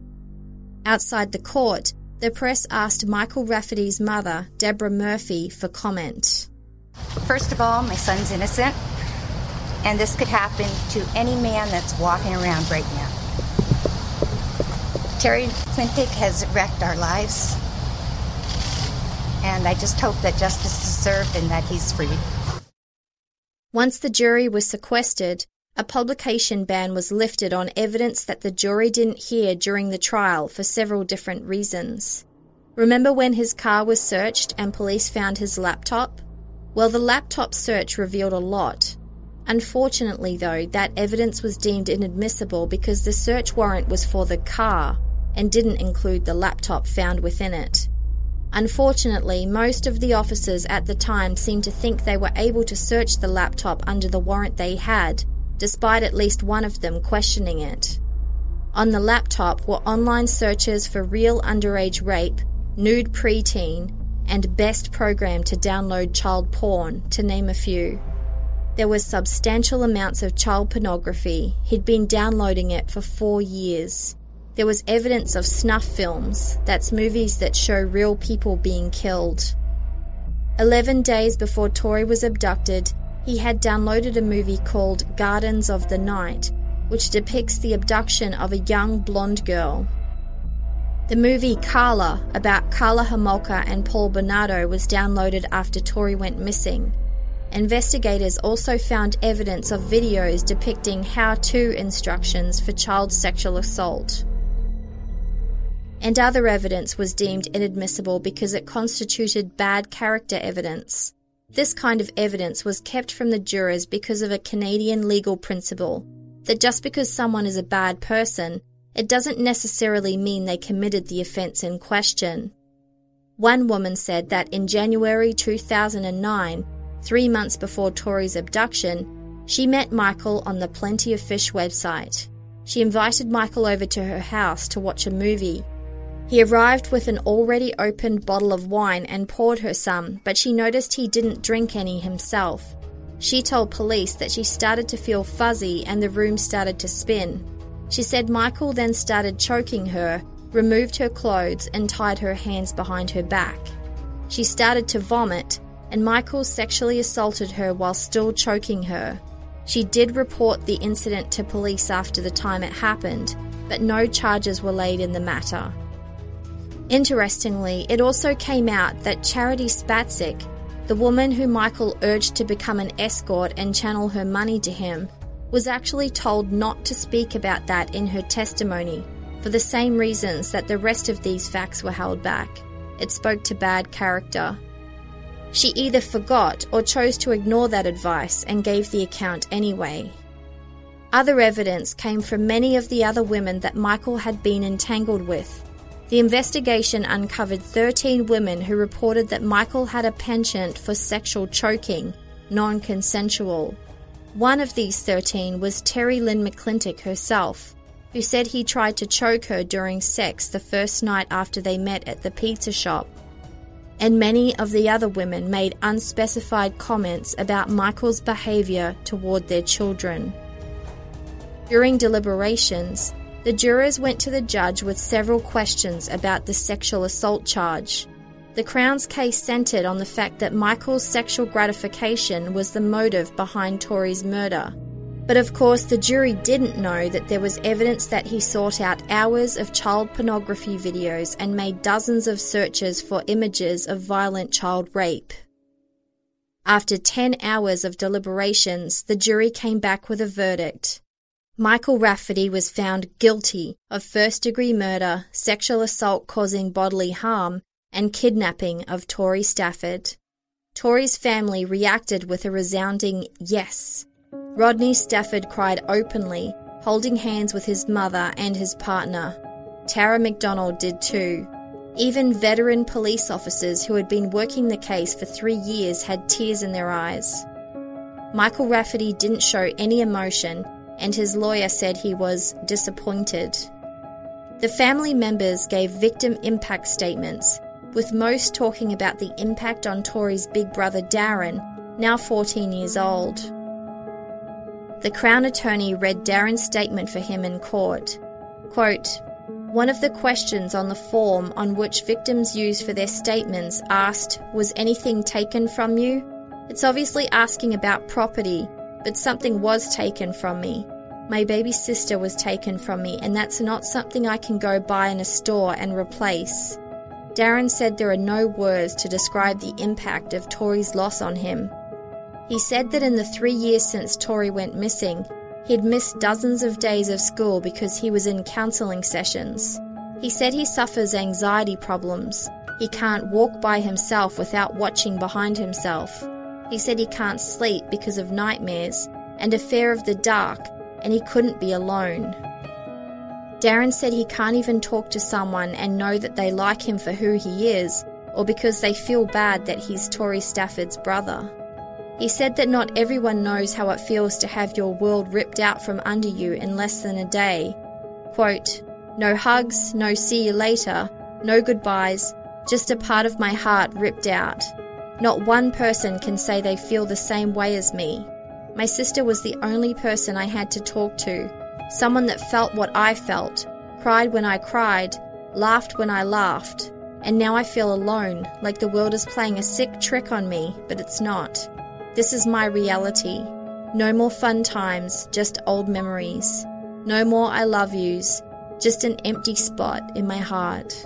Outside the court, the press asked Michael Rafferty's mother, Deborah Murphy, for comment. First of all, my son's innocent, and this could happen to any man that's walking around right now. Terry McClintock has wrecked our lives, and I just hope that justice is served and that he's free. Once the jury was sequestered, a publication ban was lifted on evidence that the jury didn't hear during the trial for several different reasons. Remember when his car was searched and police found his laptop? Well, the laptop search revealed a lot. Unfortunately, though, that evidence was deemed inadmissible because the search warrant was for the car and didn't include the laptop found within it. Unfortunately, most of the officers at the time seemed to think they were able to search the laptop under the warrant they had, despite at least one of them questioning it. On the laptop were online searches for real underage rape, nude preteen, and best program to download child porn, to name a few. There were substantial amounts of child pornography. He'd been downloading it for four years. There was evidence of snuff films, that's movies that show real people being killed. Eleven days before Tori was abducted, he had downloaded a movie called Gardens of the Night, which depicts the abduction of a young blonde girl. The movie Carla, about Carla Homolka and Paul Bernardo, was downloaded after Tori went missing. Investigators also found evidence of videos depicting how-to instructions for child sexual assault. And other evidence was deemed inadmissible because it constituted bad character evidence. This kind of evidence was kept from the jurors because of a Canadian legal principle that just because someone is a bad person, it doesn't necessarily mean they committed the offence in question. One woman said that in January two thousand nine, three months before Tori's abduction, she met Michael on the Plenty of Fish website. She invited Michael over to her house to watch a movie. He arrived with an already opened bottle of wine and poured her some, but she noticed he didn't drink any himself. She told police that she started to feel fuzzy and the room started to spin. She said Michael then started choking her, removed her clothes and tied her hands behind her back. She started to vomit, and Michael sexually assaulted her while still choking her. She did report the incident to police after the time it happened, but no charges were laid in the matter. Interestingly, it also came out that Charity Spacek, the woman who Michael urged to become an escort and channel her money to him, was actually told not to speak about that in her testimony, for the same reasons that the rest of these facts were held back. It spoke to bad character. She either forgot or chose to ignore that advice and gave the account anyway. Other evidence came from many of the other women that Michael had been entangled with. The investigation uncovered thirteen women who reported that Michael had a penchant for sexual choking, non-consensual. One of these thirteen was Terry Lynn McClintock herself, who said he tried to choke her during sex the first night after they met at the pizza shop. And many of the other women made unspecified comments about Michael's behaviour toward their children. During deliberations, the jurors went to the judge with several questions about the sexual assault charge. The Crown's case centred on the fact that Michael's sexual gratification was the motive behind Tori's murder. But of course, the jury didn't know that there was evidence that he sought out hours of child pornography videos and made dozens of searches for images of violent child rape. After ten hours of deliberations, the jury came back with a verdict. Michael Rafferty was found guilty of first-degree murder, sexual assault causing bodily harm, and kidnapping of Tori Stafford. Tori's family reacted with a resounding yes. Rodney Stafford cried openly, holding hands with his mother and his partner. Tara McDonald did too. Even veteran police officers who had been working the case for three years had tears in their eyes. Michael Rafferty didn't show any emotion, and his lawyer said he was disappointed. The family members gave victim impact statements, with most talking about the impact on Tori's big brother Darren, now fourteen years old. The Crown Attorney read Darren's statement for him in court. Quote, "One of the questions on the form on which victims use for their statements asked, 'Was anything taken from you?' It's obviously asking about property, but something was taken from me. My baby sister was taken from me, and that's not something I can go buy in a store and replace." Darren said there are no words to describe the impact of Tori's loss on him. He said that in the three years since Tori went missing, he'd missed dozens of days of school because he was in counselling sessions. He said he suffers anxiety problems. He can't walk by himself without watching behind himself. He said he can't sleep because of nightmares and a fear of the dark, and he couldn't be alone. Darren said he can't even talk to someone and know that they like him for who he is, or because they feel bad that he's Tori Stafford's brother. He said that not everyone knows how it feels to have your world ripped out from under you in less than a day. Quote, "No hugs, no see you later, no goodbyes, just a part of my heart ripped out. Not one person can say they feel the same way as me. My sister was the only person I had to talk to, someone that felt what I felt, cried when I cried, laughed when I laughed, and now I feel alone, like the world is playing a sick trick on me, but it's not. This is my reality. No more fun times, just old memories. No more I love yous, just an empty spot in my heart."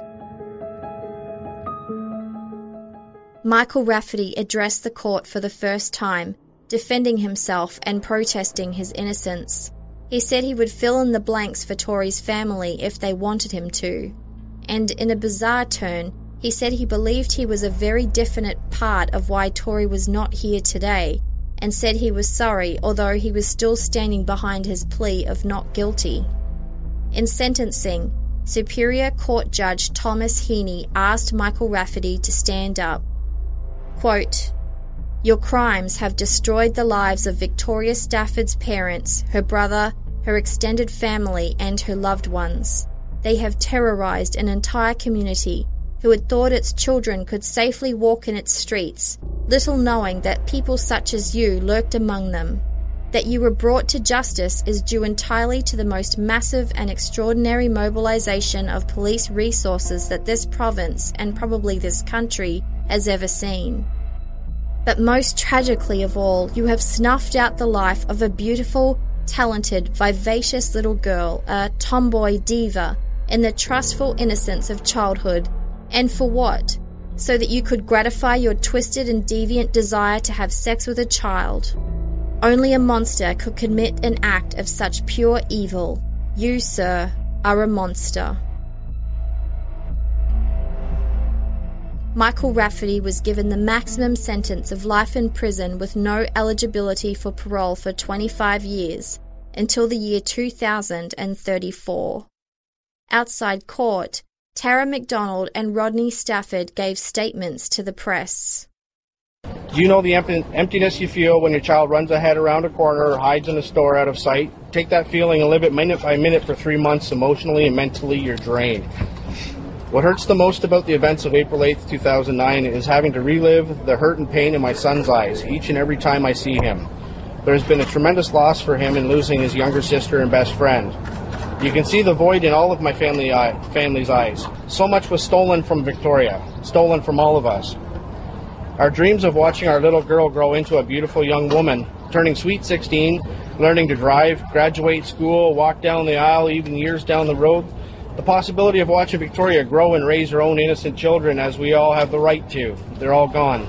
Michael Rafferty addressed the court for the first time, defending himself and protesting his innocence. He said he would fill in the blanks for Tori's family if they wanted him to. And in a bizarre turn, he said he believed he was a very definite part of why Tori was not here today, and said he was sorry, although he was still standing behind his plea of not guilty. In sentencing, Superior Court Judge Thomas Heaney asked Michael Rafferty to stand up. Quote, "Your crimes have destroyed the lives of Victoria Stafford's parents, her brother, her extended family, and her loved ones. They have terrorized an entire community who had thought its children could safely walk in its streets, little knowing that people such as you lurked among them. That you were brought to justice is due entirely to the most massive and extraordinary mobilization of police resources that this province, and probably this country, has ever seen. But most tragically of all, you have snuffed out the life of a beautiful, talented, vivacious little girl, a tomboy diva, in the trustful innocence of childhood. And for what? So that you could gratify your twisted and deviant desire to have sex with a child. Only a monster could commit an act of such pure evil. You, sir, are a monster. Michael Rafferty was given the maximum sentence of life in prison with no eligibility for parole for twenty-five years, until the year two thousand thirty-four. Outside court, Tara McDonald and Rodney Stafford gave statements to the press. Do you know the emp- emptiness you feel when your child runs ahead around a corner or hides in a store out of sight? Take that feeling and live it minute by minute for three months. Emotionally and mentally, you're drained. What hurts the most about the events of April eighth, two thousand nine is having to relive the hurt and pain in my son's eyes each and every time I see him. There has been a tremendous loss for him in losing his younger sister and best friend. You can see the void in all of my family eye, family's eyes. So much was stolen from Victoria, stolen from all of us. Our dreams of watching our little girl grow into a beautiful young woman, turning sweet sixteen, learning to drive, graduate school, walk down the aisle, even years down the road. The possibility of watching Victoria grow and raise her own innocent children, as we all have the right to. They're all gone.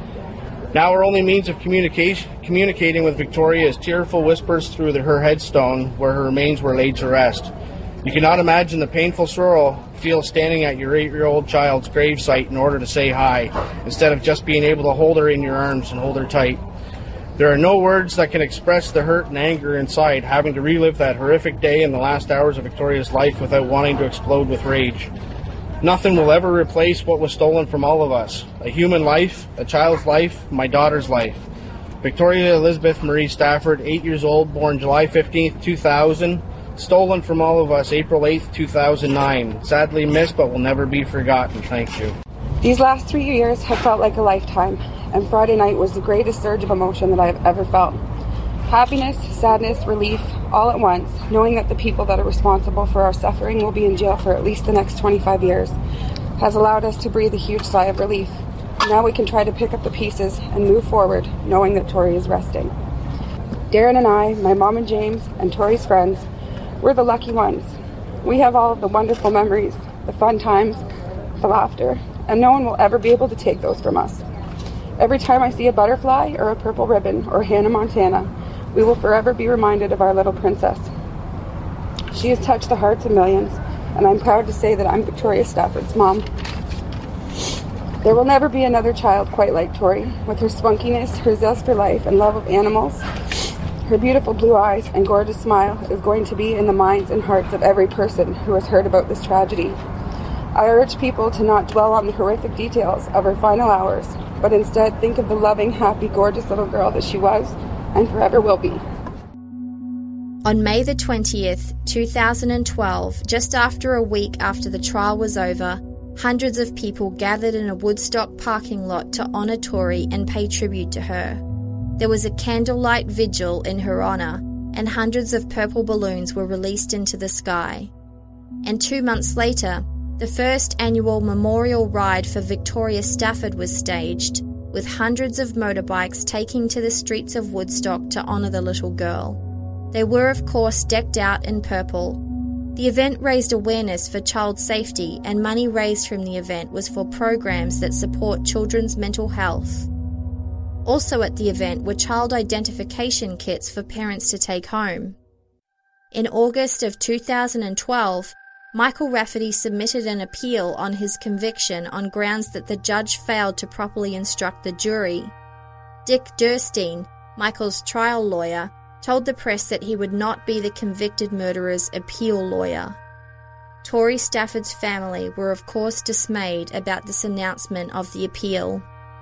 Now our only means of communication, communicating with Victoria is tearful whispers through the, her headstone where her remains were laid to rest. You cannot imagine the painful sorrow you feel standing at your eight-year-old child's gravesite in order to say hi, instead of just being able to hold her in your arms and hold her tight. There are no words that can express the hurt and anger inside, having to relive that horrific day in the last hours of Victoria's life without wanting to explode with rage. Nothing will ever replace what was stolen from all of us. A human life, a child's life, my daughter's life. Victoria Elizabeth Marie Stafford, eight years old, born July fifteenth, two thousand, stolen from all of us April eighth, two thousand nine. Sadly missed, but will never be forgotten. Thank you. These last three years have felt like a lifetime, and Friday night was the greatest surge of emotion that I have ever felt. Happiness, sadness, relief, all at once, knowing that the people that are responsible for our suffering will be in jail for at least the next twenty-five years, has allowed us to breathe a huge sigh of relief. Now we can try to pick up the pieces and move forward, knowing that Tori is resting. Darren and I, my mom and James, and Tori's friends, we're the lucky ones. We have all of the wonderful memories, the fun times, the laughter, and no one will ever be able to take those from us. Every time I see a butterfly or a purple ribbon or Hannah Montana, we will forever be reminded of our little princess. She has touched the hearts of millions, and I'm proud to say that I'm Victoria Stafford's mom. There will never be another child quite like Tori, with her spunkiness, her zest for life, and love of animals. Her beautiful blue eyes and gorgeous smile is going to be in the minds and hearts of every person who has heard about this tragedy. I urge people to not dwell on the horrific details of her final hours, but instead think of the loving, happy, gorgeous little girl that she was and forever will be. On May the twentieth, two thousand twelve, just after a week after the trial was over, hundreds of people gathered in a Woodstock parking lot to honour Tori and pay tribute to her. There was a candlelight vigil in her honour, and hundreds of purple balloons were released into the sky. And two months later, the first annual memorial ride for Victoria Stafford was staged, with hundreds of motorbikes taking to the streets of Woodstock to honour the little girl. They were, of course, decked out in purple. The event raised awareness for child safety, and money raised from the event was for programs that support children's mental health. Also at the event were child identification kits for parents to take home. In August of two thousand twelve, Michael Rafferty submitted an appeal on his conviction on grounds that the judge failed to properly instruct the jury. Dick Durstein, Michael's trial lawyer, told the press that he would not be the convicted murderer's appeal lawyer. Tori Stafford's family were of course dismayed about this announcement of the appeal.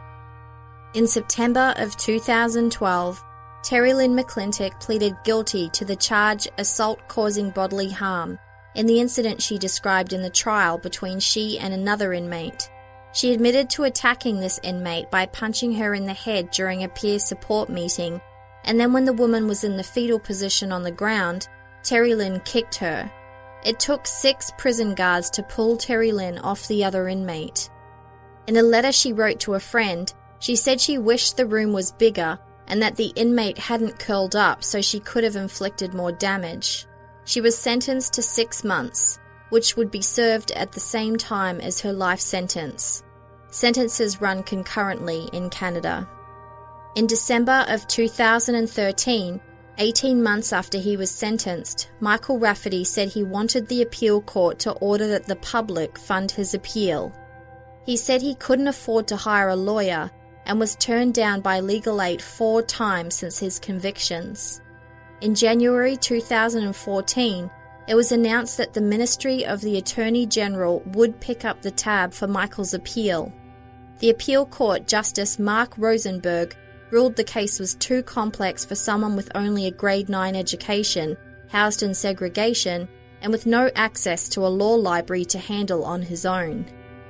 In September of two thousand twelve, Terry Lynn McClintock pleaded guilty to the charge assault causing bodily harm in the incident she described in the trial between she and another inmate. She admitted to attacking this inmate by punching her in the head during a peer support meeting, and then when the woman was in the fetal position on the ground, Terry Lynn kicked her. It took six prison guards to pull Terry Lynn off the other inmate. In a letter she wrote to a friend, She said she wished the room was bigger and that the inmate hadn't curled up so she could have inflicted more damage. She was sentenced to six months, which would be served at the same time as her life sentence. Sentences run concurrently in Canada. In December of two thousand thirteen, eighteen months after he was sentenced, Michael Rafferty said he wanted the appeal court to order that the public fund his appeal. He said he couldn't afford to hire a lawyer and was turned down by Legal Aid four times since his convictions. In January two thousand fourteen, it was announced that the Ministry of the Attorney General would pick up the tab for Michael's appeal. The appeal court Justice Mark Rosenberg ruled the case was too complex for someone with only a grade nine education, housed in segregation, and with no access to a law library to handle on his own.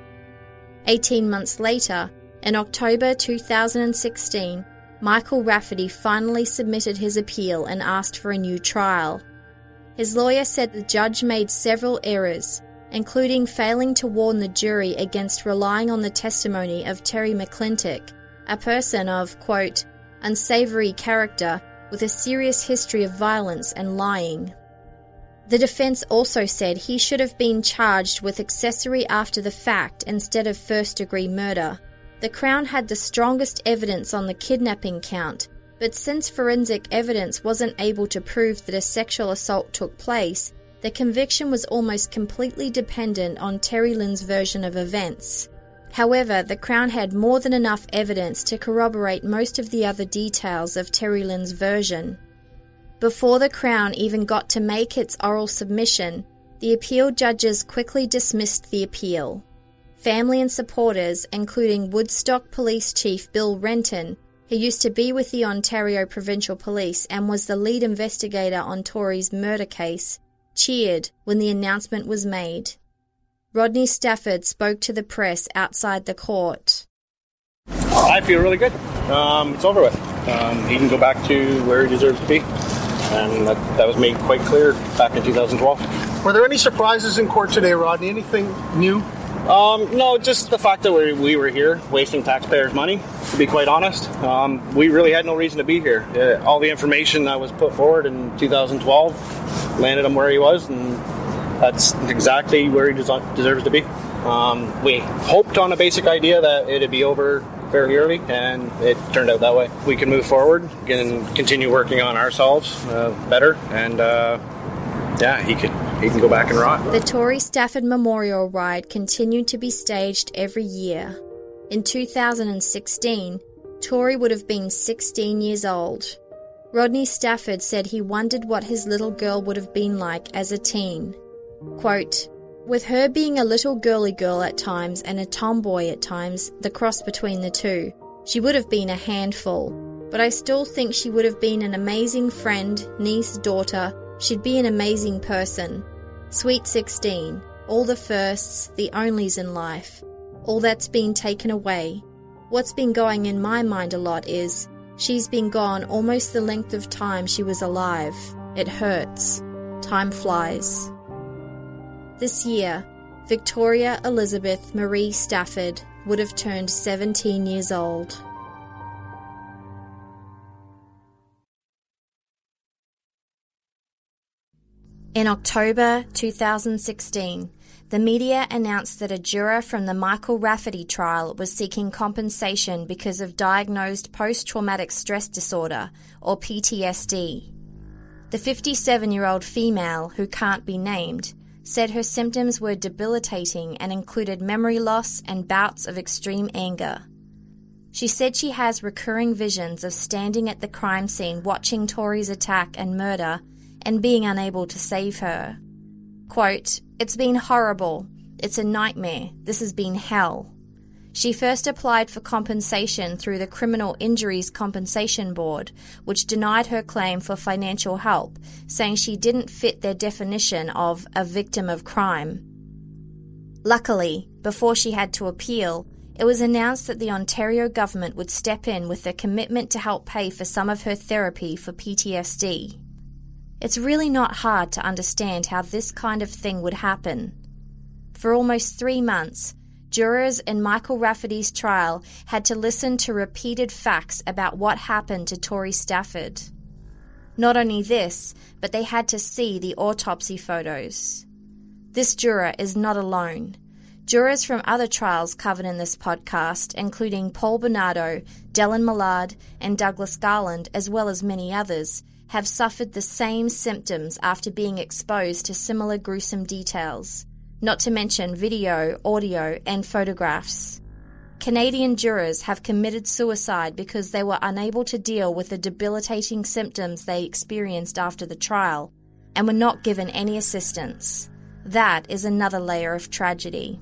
Eighteen months later, in October two thousand sixteen, Michael Rafferty finally submitted his appeal and asked for a new trial. His lawyer said the judge made several errors, including failing to warn the jury against relying on the testimony of Terry McClintock, a person of, quote, unsavory character with a serious history of violence and lying. The defense also said he should have been charged with accessory after the fact instead of first-degree murder. The Crown had the strongest evidence on the kidnapping count, but since forensic evidence wasn't able to prove that a sexual assault took place, the conviction was almost completely dependent on Terry Lynn's version of events. However, the Crown had more than enough evidence to corroborate most of the other details of Terry Lynn's version. Before the Crown even got to make its oral submission, the appeal judges quickly dismissed the appeal. Family and supporters, including Woodstock Police Chief Bill Renton, who used to be with the Ontario Provincial Police and was the lead investigator on Tory's murder case, cheered when the announcement was made. Rodney Stafford spoke to the press outside the court. I feel really good. Um, it's over with. Um, he can go back to where he deserves to be. And that, that was made quite clear back in two thousand twelve. Were there any surprises in court today, Rodney? Anything new? Um, no, just the fact that we, we were here wasting taxpayers' money, to be quite honest. Um, we really had no reason to be here. Uh, all the information that was put forward in two thousand twelve landed him where he was, and that's exactly where he des- deserves to be. Um, we hoped on a basic idea that it'd be over fairly early, and it turned out that way. We can move forward and continue working on ourselves uh, better, and uh, yeah, he could he can go back and rot. The Tory Stafford Memorial Ride continued to be staged every year. In two thousand sixteen, Tory would have been sixteen years old. Rodney Stafford said he wondered what his little girl would have been like as a teen. Quote, with her being a little girly girl at times and a tomboy at times, the cross between the two, she would have been a handful. But I still think she would have been an amazing friend, niece, daughter. She'd be an amazing person. Sweet sixteen, all the firsts, the onlys in life. All that's been taken away. What's been going in my mind a lot is, she's been gone almost the length of time she was alive. It hurts. Time flies. This year, Victoria Elizabeth Marie Stafford would have turned seventeen years old. In October two thousand sixteen, the media announced that a juror from the Michael Rafferty trial was seeking compensation because of diagnosed post-traumatic stress disorder, or P T S D. The fifty-seven-year-old female, who can't be named, said her symptoms were debilitating and included memory loss and bouts of extreme anger. She said she has recurring visions of standing at the crime scene watching Tory's attack and murder and being unable to save her. Quote, it's been horrible. It's a nightmare. This has been hell. She first applied for compensation through the Criminal Injuries Compensation Board, which denied her claim for financial help, saying she didn't fit their definition of a victim of crime. Luckily, before she had to appeal, it was announced that the Ontario government would step in with a commitment to help pay for some of her therapy for P T S D. It's really not hard to understand how this kind of thing would happen. For almost three months, jurors in Michael Rafferty's trial had to listen to repeated facts about what happened to Tori Stafford. Not only this, but they had to see the autopsy photos. This juror is not alone. Jurors from other trials covered in this podcast, including Paul Bernardo, Dellen Millard, and Douglas Garland, as well as many others, have suffered the same symptoms after being exposed to similar gruesome details, not to mention video, audio, and photographs. Canadian jurors have committed suicide because they were unable to deal with the debilitating symptoms they experienced after the trial and were not given any assistance. That is another layer of tragedy.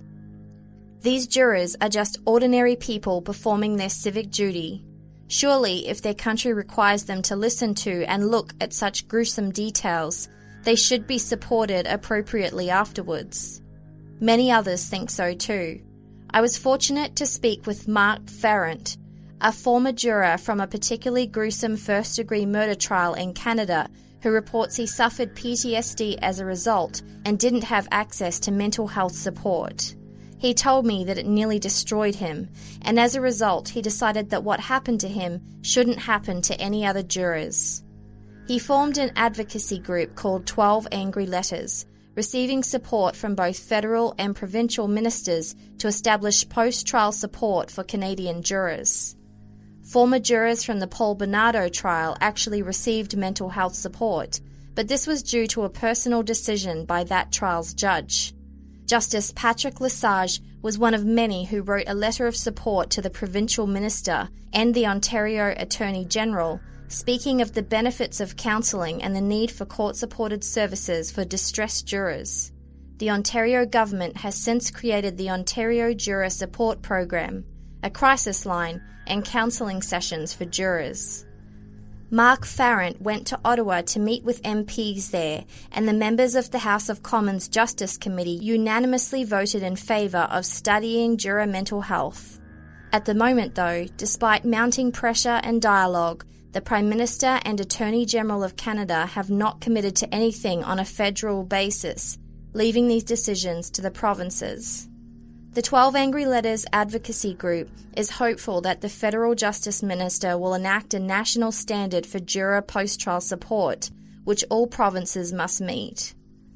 These jurors are just ordinary people performing their civic duty. Surely, if their country requires them to listen to and look at such gruesome details, they should be supported appropriately afterwards. Many others think so too. I was fortunate to speak with Mark Farrant, a former juror from a particularly gruesome first-degree murder trial in Canada who reports he suffered P T S D as a result and didn't have access to mental health support. He told me that it nearly destroyed him, and as a result he decided that what happened to him shouldn't happen to any other jurors. He formed an advocacy group called twelve Angry Letters, receiving support from both federal and provincial ministers to establish post-trial support for Canadian jurors. Former jurors from the Paul Bernardo trial actually received mental health support, but this was due to a personal decision by that trial's judge. Justice Patrick Lesage was one of many who wrote a letter of support to the provincial minister and the Ontario Attorney General, speaking of the benefits of counselling and the need for court-supported services for distressed jurors. The Ontario government has since created the Ontario Juror Support Program, a crisis line, and counselling sessions for jurors. Mark Farrant went to Ottawa to meet with M Ps there, and the members of the House of Commons Justice Committee unanimously voted in favour of studying juror mental health. At the moment, though, despite mounting pressure and dialogue, the Prime Minister and Attorney General of Canada have not committed to anything on a federal basis, leaving these decisions to the provinces. The twelve Angry Letters advocacy group is hopeful that the Federal Justice Minister will enact a national standard for juror post-trial support, which all provinces must meet.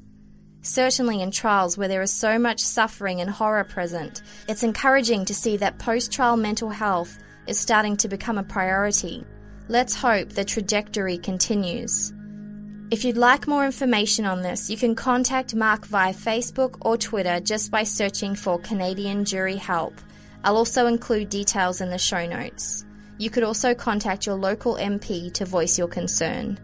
Certainly in trials where there is so much suffering and horror present, it's encouraging to see that post-trial mental health is starting to become a priority. Let's hope the trajectory continues. If you'd like more information on this, you can contact Mark via Facebook or Twitter just by searching for Canadian Jury Help. I'll also include details in the show notes. You could also contact your local M P to voice your concern.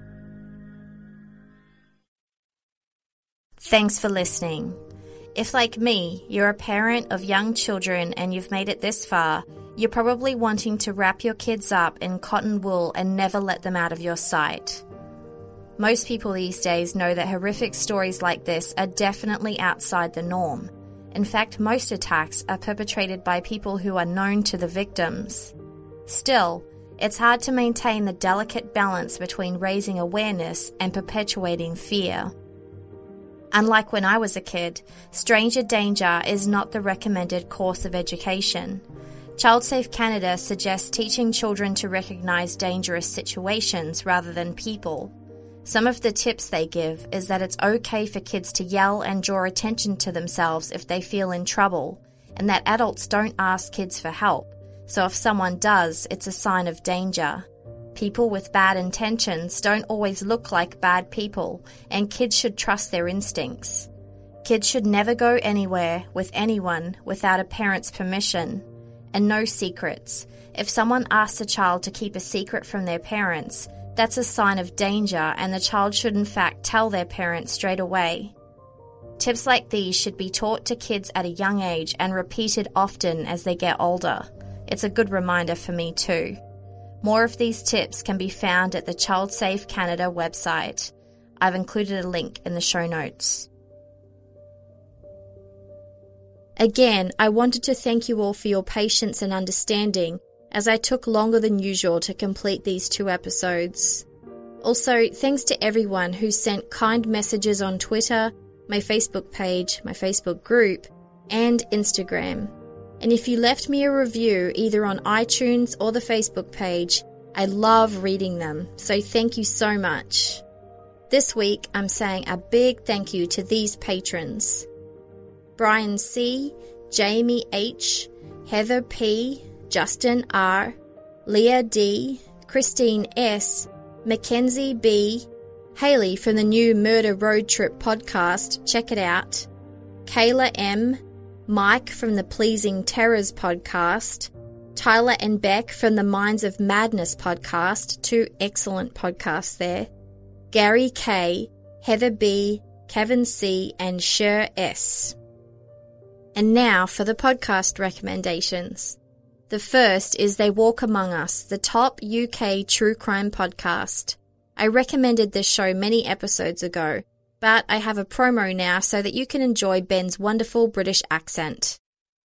Thanks for listening. If, like me, you're a parent of young children and you've made it this far, you're probably wanting to wrap your kids up in cotton wool and never let them out of your sight. Most people these days know that horrific stories like this are definitely outside the norm. In fact, most attacks are perpetrated by people who are known to the victims. Still, it's hard to maintain the delicate balance between raising awareness and perpetuating fear. Unlike when I was a kid, stranger danger is not the recommended course of education. ChildSafe Canada suggests teaching children to recognise dangerous situations rather than people. Some of the tips they give is that it's okay for kids to yell and draw attention to themselves if they feel in trouble, and that adults don't ask kids for help, so if someone does, it's a sign of danger. People with bad intentions don't always look like bad people, and kids should trust their instincts. Kids should never go anywhere with anyone without a parent's permission. And no secrets. If someone asks a child to keep a secret from their parents, that's a sign of danger, and the child should in fact tell their parents straight away. Tips like these should be taught to kids at a young age and repeated often as they get older. It's a good reminder for me too. More of these tips can be found at the ChildSafe Canada website. I've included a link in the show notes. Again, I wanted to thank you all for your patience and understanding, as I took longer than usual to complete these two episodes. Also, thanks to everyone who sent kind messages on Twitter, my Facebook page, my Facebook group, and Instagram. And if you left me a review either on iTunes or the Facebook page, I love reading them, so thank you so much. This week, I'm saying a big thank you to these patrons: Brian C., Jamie H., Heather P., Justin R., Leah D., Christine S., Mackenzie B., Haley from the new Murder Road Trip podcast, check it out, Kayla M., Mike from the Pleasing Terrors podcast, Tyler and Beck from the Minds of Madness podcast, two excellent podcasts there, Gary K., Heather B., Kevin C., and Sher S. And now for the podcast recommendations. The first is They Walk Among Us, the top U K true crime podcast. I recommended this show many episodes ago, but I have a promo now so that you can enjoy Ben's wonderful British accent.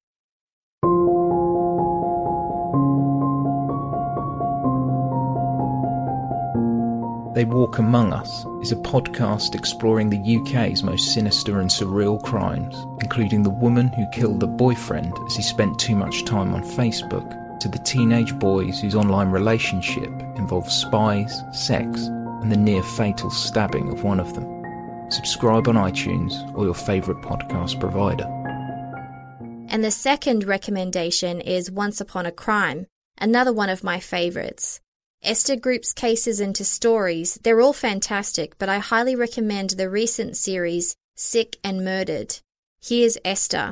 They Walk Among Us is a podcast exploring the U K's most sinister and surreal crimes, including the woman who killed her boyfriend as he spent too much time on Facebook, to the teenage boys whose online relationship involves spies, sex, and the near-fatal stabbing of one of them. Subscribe on iTunes or your favourite podcast provider. And the second recommendation is Once Upon a Crime, another one of my favourites. Esther groups cases into stories. They're all fantastic, but I highly recommend the recent series Sick and Murdered. Here's Esther.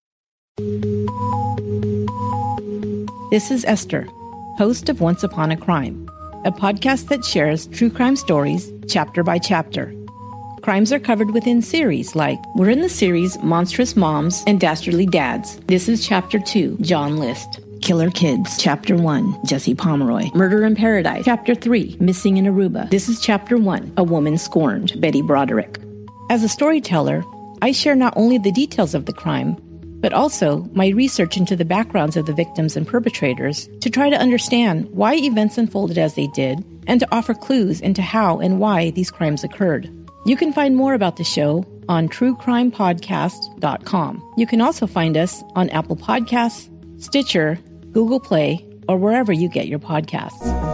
This is Esther, host of Once Upon a Crime, a podcast that shares true crime stories chapter by chapter. Crimes are covered within series like, we're in the series Monstrous Moms and Dastardly Dads. This is Chapter two, John List. Killer Kids, Chapter one, Jesse Pomeroy. Murder in Paradise, Chapter three, Missing in Aruba. This is Chapter one, A Woman Scorned, Betty Broderick. As a storyteller, I share not only the details of the crime, but also my research into the backgrounds of the victims and perpetrators to try to understand why events unfolded as they did and to offer clues into how and why these crimes occurred. You can find more about the show on true crime podcast dot com. You can also find us on Apple Podcasts, Stitcher, Google Play, or wherever you get your podcasts.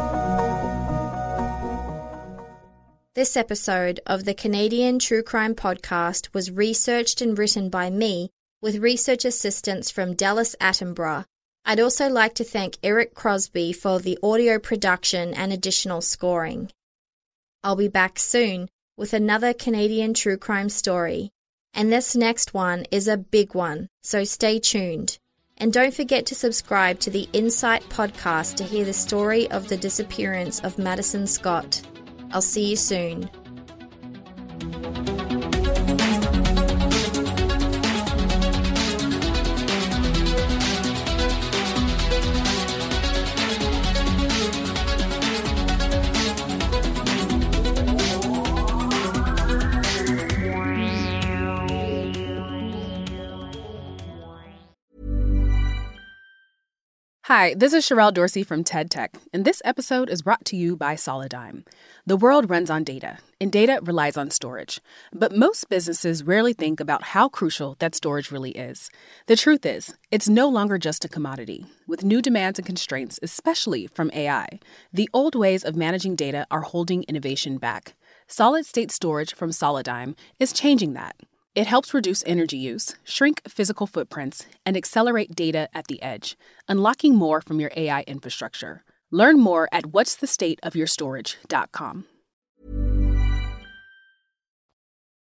This episode of the Canadian True Crime Podcast was researched and written by me with research assistance from Dallas Attenborough. I'd also like to thank Eric Crosby for the audio production and additional scoring. I'll be back soon with another Canadian true crime story. And this next one is a big one, so stay tuned. And don't forget to subscribe to the Insight podcast to hear the story of the disappearance of Madison Scott. I'll see you soon. Hi, this is Sherelle Dorsey from TED Tech, and this episode is brought to you by Solidigm. The world runs on data, and data relies on storage. But most businesses rarely think about how crucial that storage really is. The truth is, it's no longer just a commodity. With new demands and constraints, especially from A I, the old ways of managing data are holding innovation back. Solid-state storage from Solidigm is changing that. It helps reduce energy use, shrink physical footprints, and accelerate data at the edge, unlocking more from your A I infrastructure. Learn more at what's the state of your storage dot com.